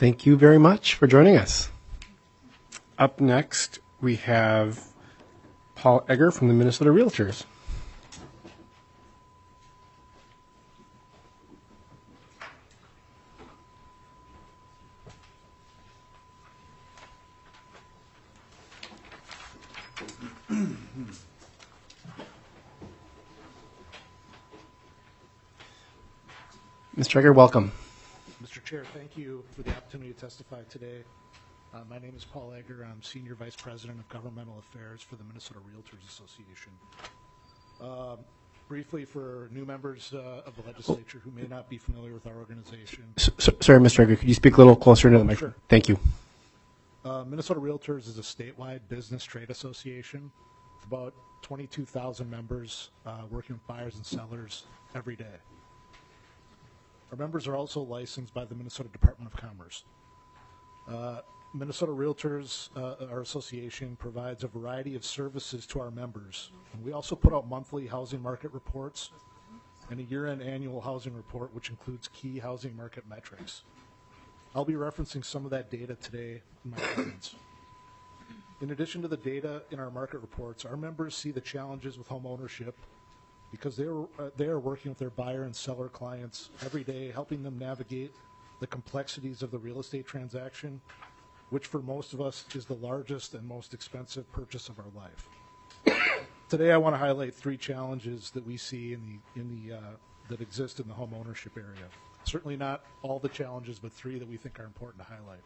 Thank you very much for joining us. Up next, we have Paul Egger from the Minnesota Realtors. Mister Egger, welcome. Mister Chair, thank you for the opportunity to testify today. Uh, my name is Paul Egger. I'm Senior Vice President of Governmental Affairs for the Minnesota Realtors Association. Uh, briefly, for new members uh, of the legislature who may not be familiar with our organization. S- s- sorry, Mister Egger, could you speak a little closer into the microphone? Sure. Thank you. Uh, Minnesota Realtors is a statewide business trade association with about twenty-two thousand members uh, working with buyers and sellers every day. Our members are also licensed by the Minnesota Department of Commerce. Uh, Minnesota Realtors, uh, our association, provides a variety of services to our members. And we also put out monthly housing market reports and a year-end annual housing report, which includes key housing market metrics. I'll be referencing some of that data today in my comments. In addition to the data in our market reports, our members see the challenges with home ownership because they are, uh, they are working with their buyer and seller clients every day, helping them navigate the complexities of the real estate transaction, which for most of us is the largest and most expensive purchase of our life. Today I want to highlight three challenges that we see in the, in the, uh, that exist in the home ownership area. Certainly not all the challenges, but three that we think are important to highlight.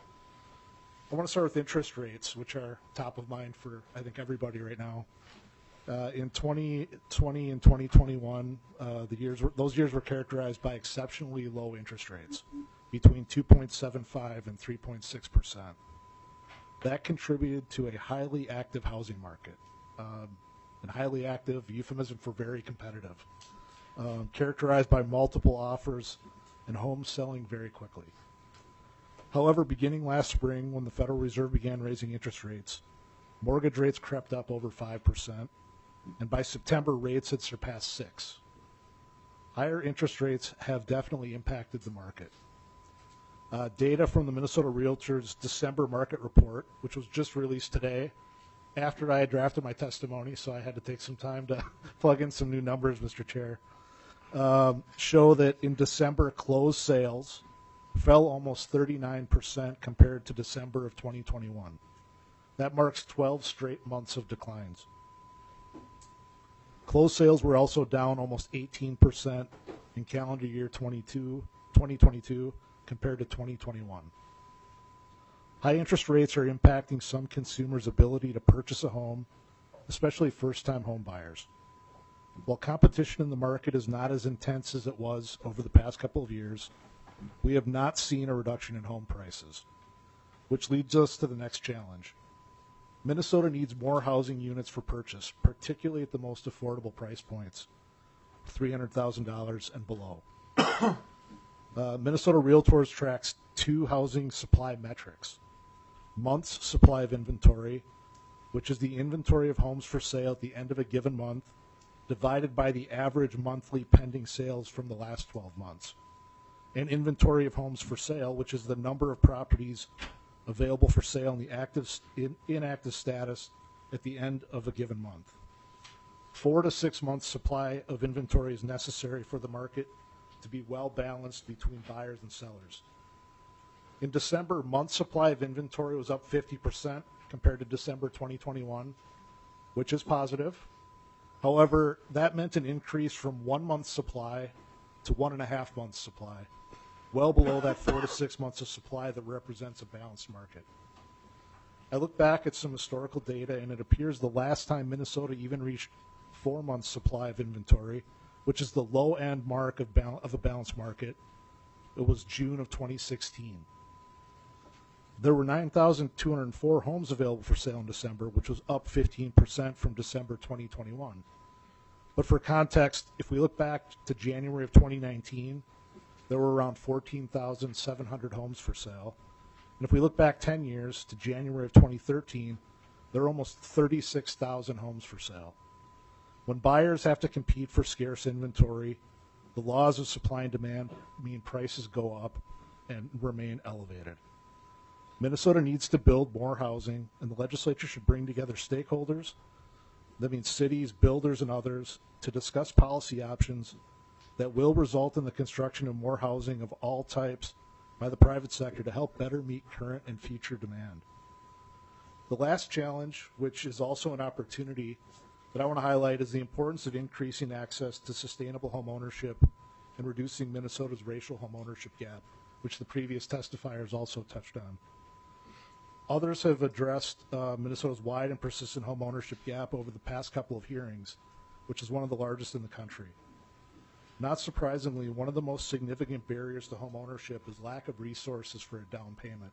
I want to start with interest rates, which are top of mind for, I think, everybody right now. Uh, in twenty twenty and twenty twenty-one, uh, the years were, those years were characterized by exceptionally low interest rates, between two point seven five and three point six percent. That contributed to a highly active housing market, um, and highly active, euphemism for very competitive, um, characterized by multiple offers and homes selling very quickly. However, beginning last spring, when the Federal Reserve began raising interest rates, mortgage rates crept up over five percent. And by September, rates had surpassed six. Higher interest rates have definitely impacted the market. Uh, data from the Minnesota Realtors December market report, which was just released today, after I had drafted my testimony, so I had to take some time to plug in some new numbers, Mister Chair, um, show that in December, closed sales fell almost thirty-nine percent compared to December of twenty twenty-one. That marks twelve straight months of declines. Closed sales were also down almost eighteen percent in calendar year twenty twenty-two compared to twenty twenty-one. High interest rates are impacting some consumers' ability to purchase a home, especially first-time home buyers. While competition in the market is not as intense as it was over the past couple of years, we have not seen a reduction in home prices, which leads us to the next challenge. Minnesota needs more housing units for purchase, particularly at the most affordable price points, three hundred thousand dollars and below. uh, Minnesota Realtors tracks two housing supply metrics. Months supply of inventory, which is the inventory of homes for sale at the end of a given month, divided by the average monthly pending sales from the last twelve months. And inventory of homes for sale, which is the number of properties available for sale in the active in, inactive status at the end of a given month. Four to six months supply of inventory is necessary for the market to be well balanced between buyers and sellers. In December, month supply of inventory was up fifty percent compared to December twenty twenty-one, which is positive. However, that meant an increase from one month's supply to one and a half months supply, well below that four to six months of supply that represents a balanced market. I look back at some historical data, and it appears the last time Minnesota even reached four months supply of inventory, which is the low end mark of, bal- of a balanced market, it was June of twenty sixteen. There were nine thousand two hundred four homes available for sale in December, which was up fifteen percent from December twenty twenty-one. But for context, if we look back to January of twenty nineteen, there were around fourteen thousand seven hundred homes for sale. And if we look back ten years to January of twenty thirteen, there are almost thirty-six thousand homes for sale. When buyers have to compete for scarce inventory, the laws of supply and demand mean prices go up, and remain elevated. Minnesota needs to build more housing, and the legislature should bring together stakeholders, that means cities, builders, and others, to discuss policy options that will result in the construction of more housing of all types by the private sector to help better meet current and future demand. The last challenge, which is also an opportunity that I want to highlight, is the importance of increasing access to sustainable home ownership and reducing Minnesota's racial home ownership gap, which the previous testifiers also touched on. Others have addressed uh, Minnesota's wide and persistent home ownership gap over the past couple of hearings, which is one of the largest in the country. Not surprisingly, one of the most significant barriers to home ownership is lack of resources for a down payment.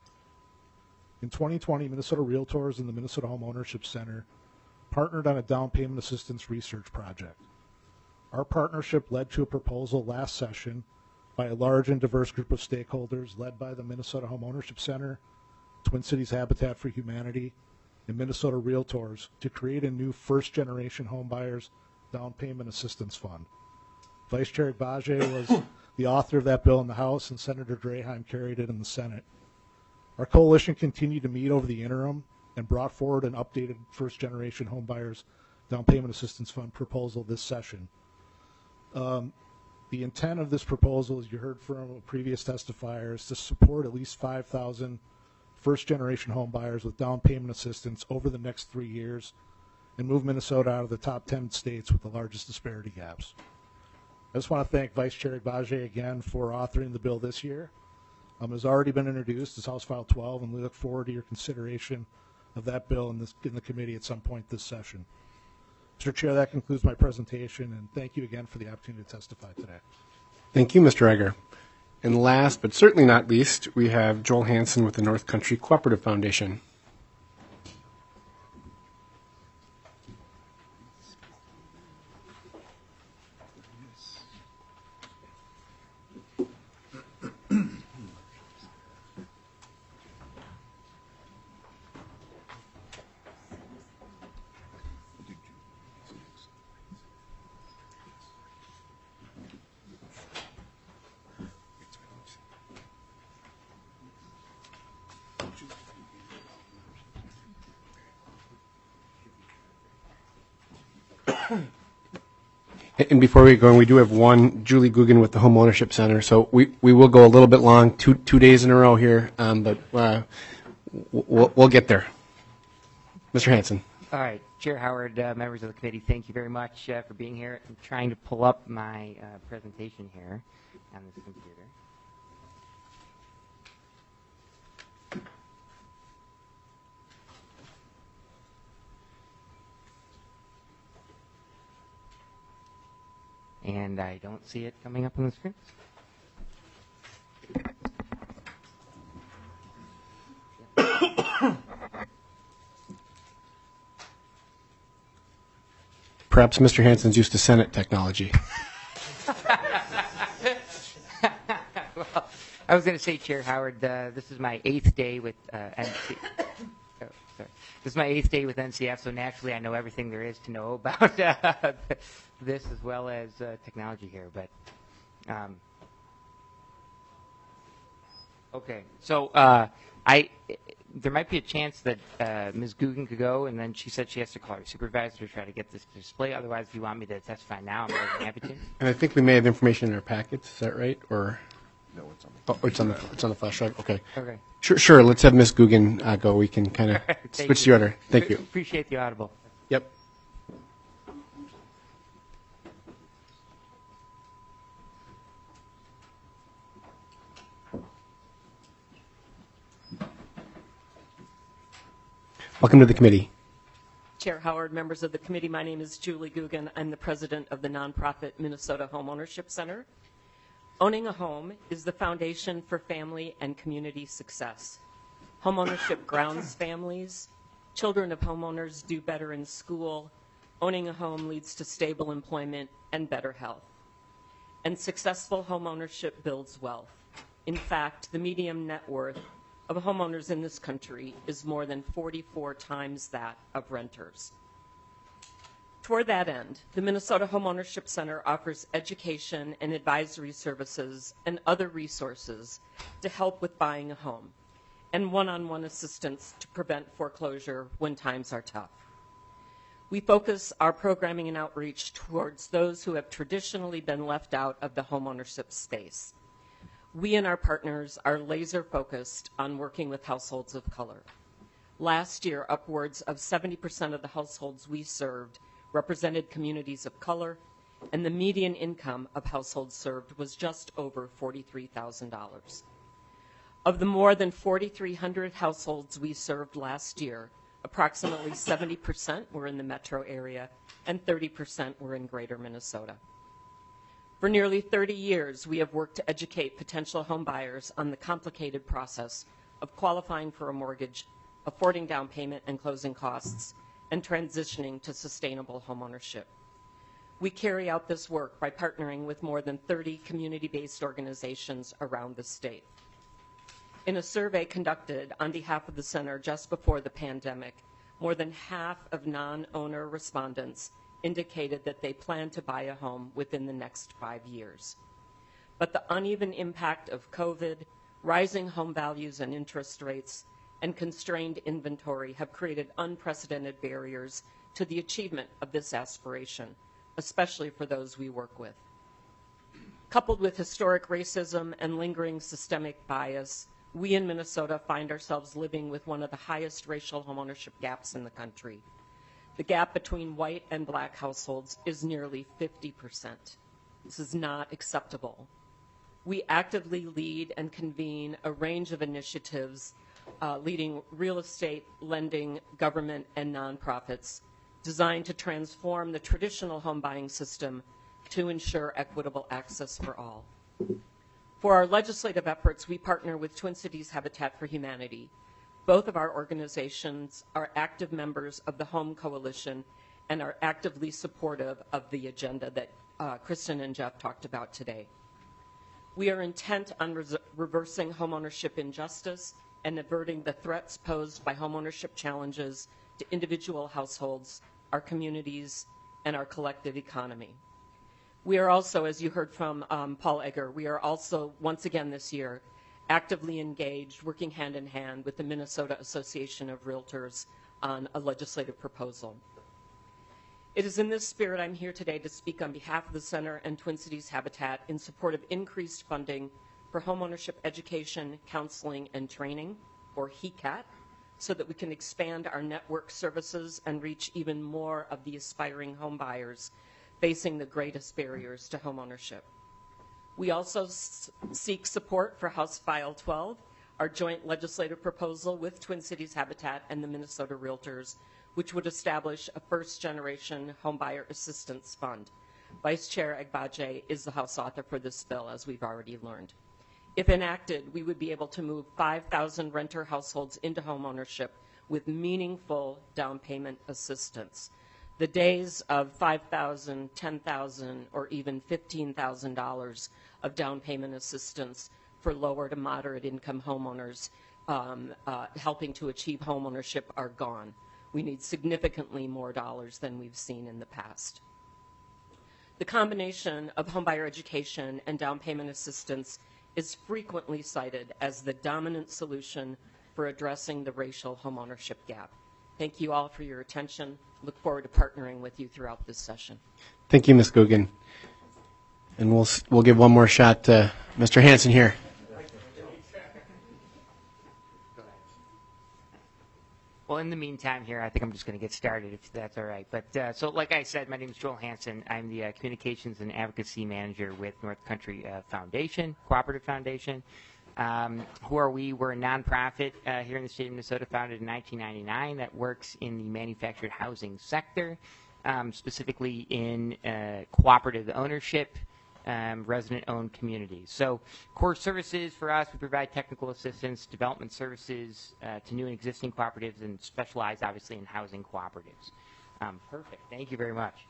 In twenty twenty, Minnesota Realtors and the Minnesota Home Ownership Center partnered on a down payment assistance research project. Our partnership led to a proposal last session by a large and diverse group of stakeholders led by the Minnesota Home Ownership Center, Twin Cities Habitat for Humanity, and Minnesota Realtors to create a new first-generation homebuyers down payment assistance fund. Vice Chair Agbaje was the author of that bill in the House, and Senator Draheim carried it in the Senate. Our coalition continued to meet over the interim and brought forward an updated first-generation homebuyers down payment assistance fund proposal this session. Um, the intent of this proposal, as you heard from a previous testifier, is to support at least five thousand first-generation homebuyers with down payment assistance over the next three years and move Minnesota out of the top ten states with the largest disparity gaps. I just want to thank Vice Chair Agbaje again for authoring the bill this year. Um, it has already been introduced as House File twelve, and we look forward to your consideration of that bill in, this, in the committee at some point this session. Mister Chair, that concludes my presentation, and thank you again for the opportunity to testify today. Thank you, Mister Egger. And last, but certainly not least, we have Joel Hansen with the North Country Cooperative Foundation. And before we go, we do have one, Julie Guggen with the Home Ownership Center. So we, we will go a little bit long, two two days in a row here, um, but uh, we'll, we'll get there. Mister Hansen. All right, Chair Howard, uh, members of the committee, thank you very much uh, for being here. I'm trying to pull up my uh, presentation here on this computer. And I don't see it coming up on the screen. Perhaps Mister Hansen's used to Senate technology. Well, I was going to say, Chair Howard, uh, this is my eighth day with uh, N C. Oh, sorry. This is my eighth day with N C F, so naturally I know everything there is to know about uh, this as well as uh, technology here. But um, okay, so uh, I there might be a chance that uh, Miz Guggen could go, and then she said she has to call her supervisor to try to get this to display. Otherwise, if you want me to testify now, I'm more than happy to. And I think we may have information in our packets. Is that right? Or no, it's on the oh, it's on the it's on the flash drive. Okay. Okay. Sure. Sure. Let's have Miz Guggen uh, go. We can kind of switch you. the order. Thank you. Appreciate the audible. Yep. Welcome to the committee. Chair Howard, members of the committee, my name is Julie Guggen. I'm the president of the nonprofit Minnesota Home Ownership Center. Owning a home is the foundation for family and community success. Homeownership grounds families. Children of homeowners do better in school. Owning a home leads to stable employment and better health. And successful homeownership builds wealth. In fact, the median net worth of homeowners in this country is more than forty-four times that of renters. Toward that end, the Minnesota Homeownership Center offers education and advisory services and other resources to help with buying a home, and one-on-one assistance to prevent foreclosure when times are tough. We focus our programming and outreach towards those who have traditionally been left out of the homeownership space. We and our partners are laser focused on working with households of color. Last year, upwards of seventy percent of the households we served represented communities of color, and the median income of households served was just over forty-three thousand dollars. Of the more than forty-three hundred households we served last year, approximately seventy percent were in the metro area and thirty percent were in greater Minnesota. For nearly thirty years, we have worked to educate potential home buyers on the complicated process of qualifying for a mortgage, affording down payment and closing costs, and transitioning to sustainable homeownership. We carry out this work by partnering with more than thirty community-based organizations around the state. In a survey conducted on behalf of the center just before the pandemic, more than half of non-owner respondents indicated that they plan to buy a home within the next five years. But the uneven impact of COVID, rising home values and interest rates, and constrained inventory have created unprecedented barriers to the achievement of this aspiration, especially for those we work with. Coupled with historic racism and lingering systemic bias, we in Minnesota find ourselves living with one of the highest racial homeownership gaps in the country. The gap between white and black households is nearly fifty percent. This is not acceptable. We actively lead and convene a range of initiatives uh, leading real estate, lending, government, and nonprofits designed to transform the traditional home buying system to ensure equitable access for all. For our legislative efforts, we partner with Twin Cities Habitat for Humanity. Both of our organizations are active members of the Home Coalition and are actively supportive of the agenda that uh, Kristen and Jeff talked about today. We are intent on res- reversing homeownership injustice and averting the threats posed by homeownership challenges to individual households, our communities, and our collective economy. We are also, as you heard from um, Paul Egger, we are also, once again this year, actively engaged, working hand in hand with the Minnesota Association of Realtors on a legislative proposal. It is in this spirit I'm here today to speak on behalf of the Center and Twin Cities Habitat in support of increased funding for homeownership education, counseling, and training, or H E C A T, so that we can expand our network services and reach even more of the aspiring home buyers facing the greatest barriers to homeownership. We also s- seek support for House File twelve, our joint legislative proposal with Twin Cities Habitat and the Minnesota Realtors, which would establish a first-generation homebuyer assistance fund. Vice Chair Agbaje is the House author for this bill, as we've already learned. If enacted, we would be able to move five thousand renter households into homeownership with meaningful down payment assistance. The days of five thousand dollars, ten thousand dollars, or even fifteen thousand dollars of down payment assistance for lower to moderate income homeowners um, uh, helping to achieve homeownership are gone. We need significantly more dollars than we've seen in the past. The combination of homebuyer education and down payment assistance is frequently cited as the dominant solution for addressing the racial homeownership gap. Thank you all for your attention. Look forward to partnering with you throughout this session. Thank you, Miz Guggen. And we'll we'll give one more shot to Mister Hanson here. Well, in the meantime here, I think I'm just going to get started, if that's all right. But uh, so, like I said, my name is Joel Hanson. I'm the uh, Communications and Advocacy Manager with North Country uh, Foundation, Cooperative Foundation. Um, who are we? We're a nonprofit uh, here in the state of Minnesota, founded in nineteen ninety-nine, that works in the manufactured housing sector, um, specifically in uh, cooperative ownership, um, resident-owned communities. So core services for us, we provide technical assistance, development services uh, to new and existing cooperatives, and specialize, obviously, in housing cooperatives. Um, perfect. Thank you very much.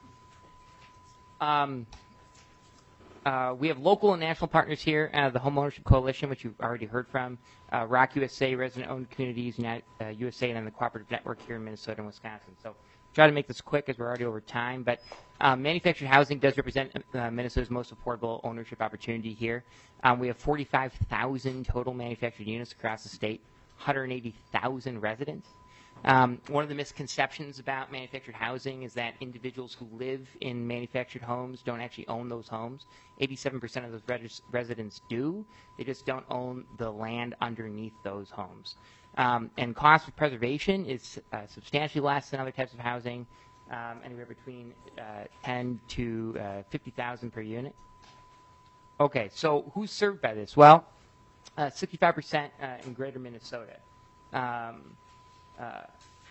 Um, Uh, we have local and national partners here, uh, the Homeownership Coalition, which you've already heard from, uh, R O C U S A, Resident-Owned Communities, United, uh, U S A, and then the Cooperative Network here in Minnesota and Wisconsin. So try to make this quick as we're already over time, but um, manufactured housing does represent uh, Minnesota's most affordable ownership opportunity here. Um, we have forty-five thousand total manufactured units across the state, one hundred eighty thousand residents. Um, one of the misconceptions about manufactured housing is that individuals who live in manufactured homes don't actually own those homes. eighty-seven percent of those res- residents do. They just don't own the land underneath those homes. Um, and cost of preservation is uh, substantially less than other types of housing, um, anywhere between uh, ten to uh, fifty thousand per unit. Okay, so who's served by this? Well, uh, sixty-five percent uh, in Greater Minnesota. Um, Uh,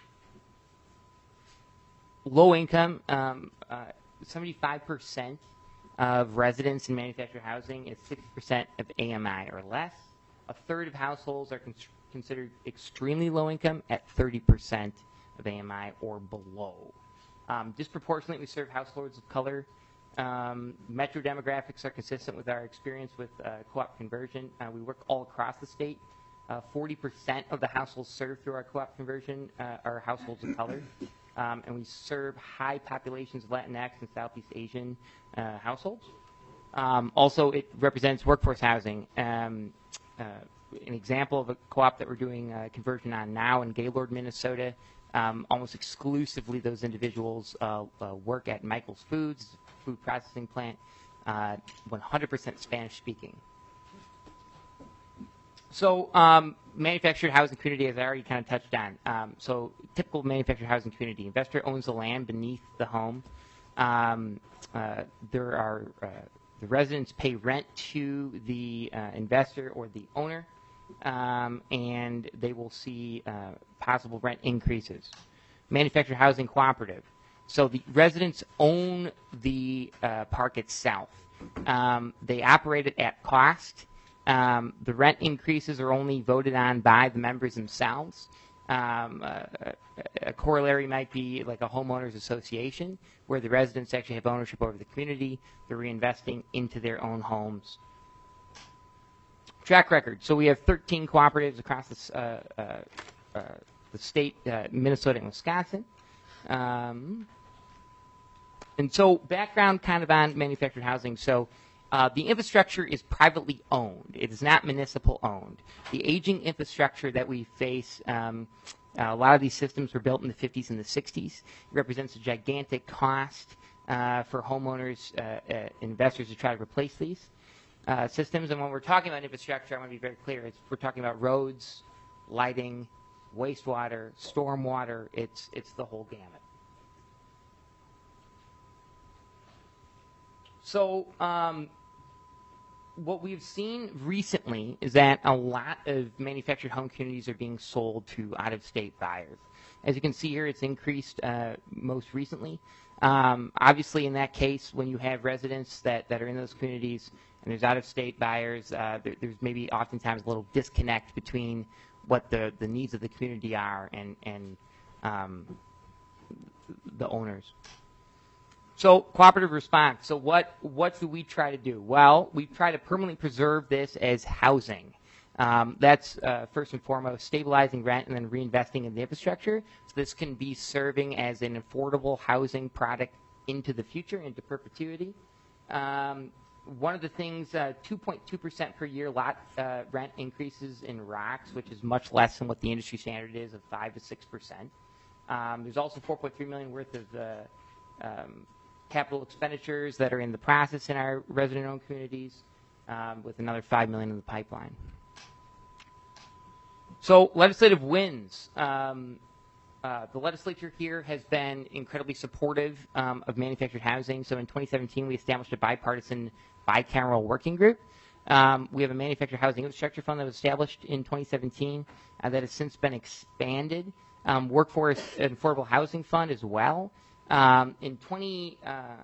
low income, um, uh, seventy-five percent of residents in manufactured housing is sixty percent of A M I or less. A third of households are con- considered extremely low income at thirty percent of A M I or below. Um, disproportionately, we serve households of color. Um, metro demographics are consistent with our experience with uh, co-op conversion. Uh, we work all across the state. Uh, forty percent of the households served through our co-op conversion uh, are households of color. Um, and we serve high populations of Latinx and Southeast Asian uh, households. Um, also, it represents workforce housing. Um, uh, an example of a co-op that we're doing uh, conversion on now in Gaylord, Minnesota, um, almost exclusively those individuals uh, uh, work at Michael's Foods, food processing plant, uh, one hundred percent Spanish speaking. So um, manufactured housing community, as I already kind of touched on. Um, so typical manufactured housing community. Investor owns the land beneath the home. Um, uh, there are uh, the residents pay rent to the uh, investor or the owner, um, and they will see uh, possible rent increases. Manufactured housing cooperative. So the residents own the uh, park itself. Um, they operate it at cost. Um, the rent increases are only voted on by the members themselves. Um, uh, a corollary might be like a homeowners association, where the residents actually have ownership over the community. They're reinvesting into their own homes. Track record. So we have thirteen cooperatives across the, uh, uh, uh, the state, uh, Minnesota and Wisconsin. Um, and so background kind of on manufactured housing. So Uh, the infrastructure is privately owned. It is not municipal owned. The aging infrastructure that we face, um, uh, a lot of these systems were built in the fifties and the sixties. It represents a gigantic cost uh, for homeowners, uh, uh, investors to try to replace these uh, systems. And when we're talking about infrastructure, I want to be very clear. It's, we're talking about roads, lighting, wastewater, stormwater. It's, it's the whole gamut. So um, what we've seen recently is that a lot of manufactured home communities are being sold to out-of-state buyers. As you can see here, it's increased uh, most recently. Um, obviously, in that case, when you have residents that, that are in those communities and there's out-of-state buyers, uh, there, there's maybe oftentimes a little disconnect between what the, the needs of the community are and, and um, the owners. So cooperative response. So what, what do we try to do? Well, we try to permanently preserve this as housing. Um, that's uh, first and foremost stabilizing rent and then reinvesting in the infrastructure. So this can be serving as an affordable housing product into the future, into perpetuity. Um, one of the things, uh, two point two percent per year lot uh, rent increases in rocks, which is much less than what the industry standard is of five to six percent. Um, there's also four point three million dollars worth of uh, um, capital expenditures that are in the process in our resident-owned communities, um, with another five million dollars in the pipeline. So legislative wins. Um, uh, the legislature here has been incredibly supportive um, of manufactured housing. So in twenty seventeen, we established a bipartisan bicameral working group. Um, we have a manufactured housing infrastructure fund that was established in twenty seventeen uh, that has since been expanded. Um, workforce and affordable housing fund as well. Um, in twenty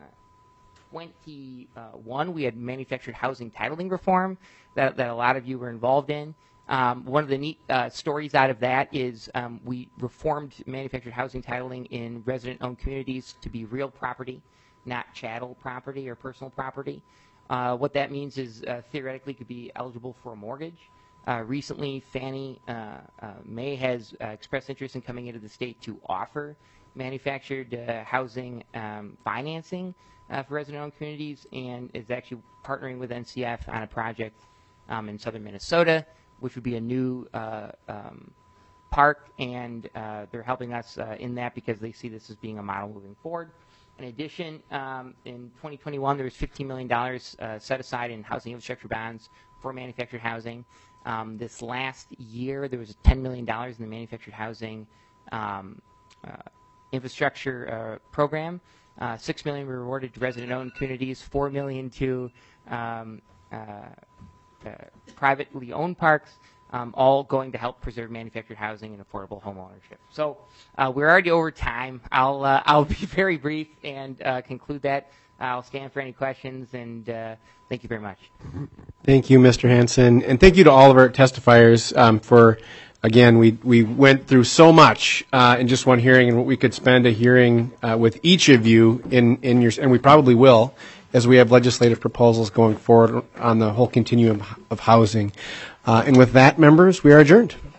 twenty-one, we had manufactured housing titling reform that, that a lot of you were involved in. Um, one of the neat uh, stories out of that is um, we reformed manufactured housing titling in resident-owned communities to be real property, not chattel property or personal property. Uh, what that means is uh, theoretically could be eligible for a mortgage. Uh, recently, Fannie uh, uh, Mae has uh, expressed interest in coming into the state to offer manufactured uh, housing um, financing uh, for resident-owned communities, and is actually partnering with N C F on a project um, in southern Minnesota, which would be a new uh, um, park, and uh, they're helping us uh, in that because they see this as being a model moving forward. In addition, um, in twenty twenty-one, there was fifteen million dollars uh, set aside in housing infrastructure bonds for manufactured housing. Um, this last year, there was ten million dollars in the manufactured housing um, uh, infrastructure uh, program. Uh, six million dollars were awarded to resident-owned communities, four million dollars to um, uh, uh, privately owned parks, um, all going to help preserve manufactured housing and affordable home ownership. So uh, we're already over time. I'll uh, I'll be very brief and uh, conclude that. I'll stand for any questions, and uh, thank you very much. Thank you, Mister Hansen, and thank you to all of our testifiers um, for, again, we, we went through so much uh, in just one hearing, and we could spend a hearing uh, with each of you in, in your, and we probably will, as we have legislative proposals going forward on the whole continuum of housing. Uh, and with that, members, we are adjourned.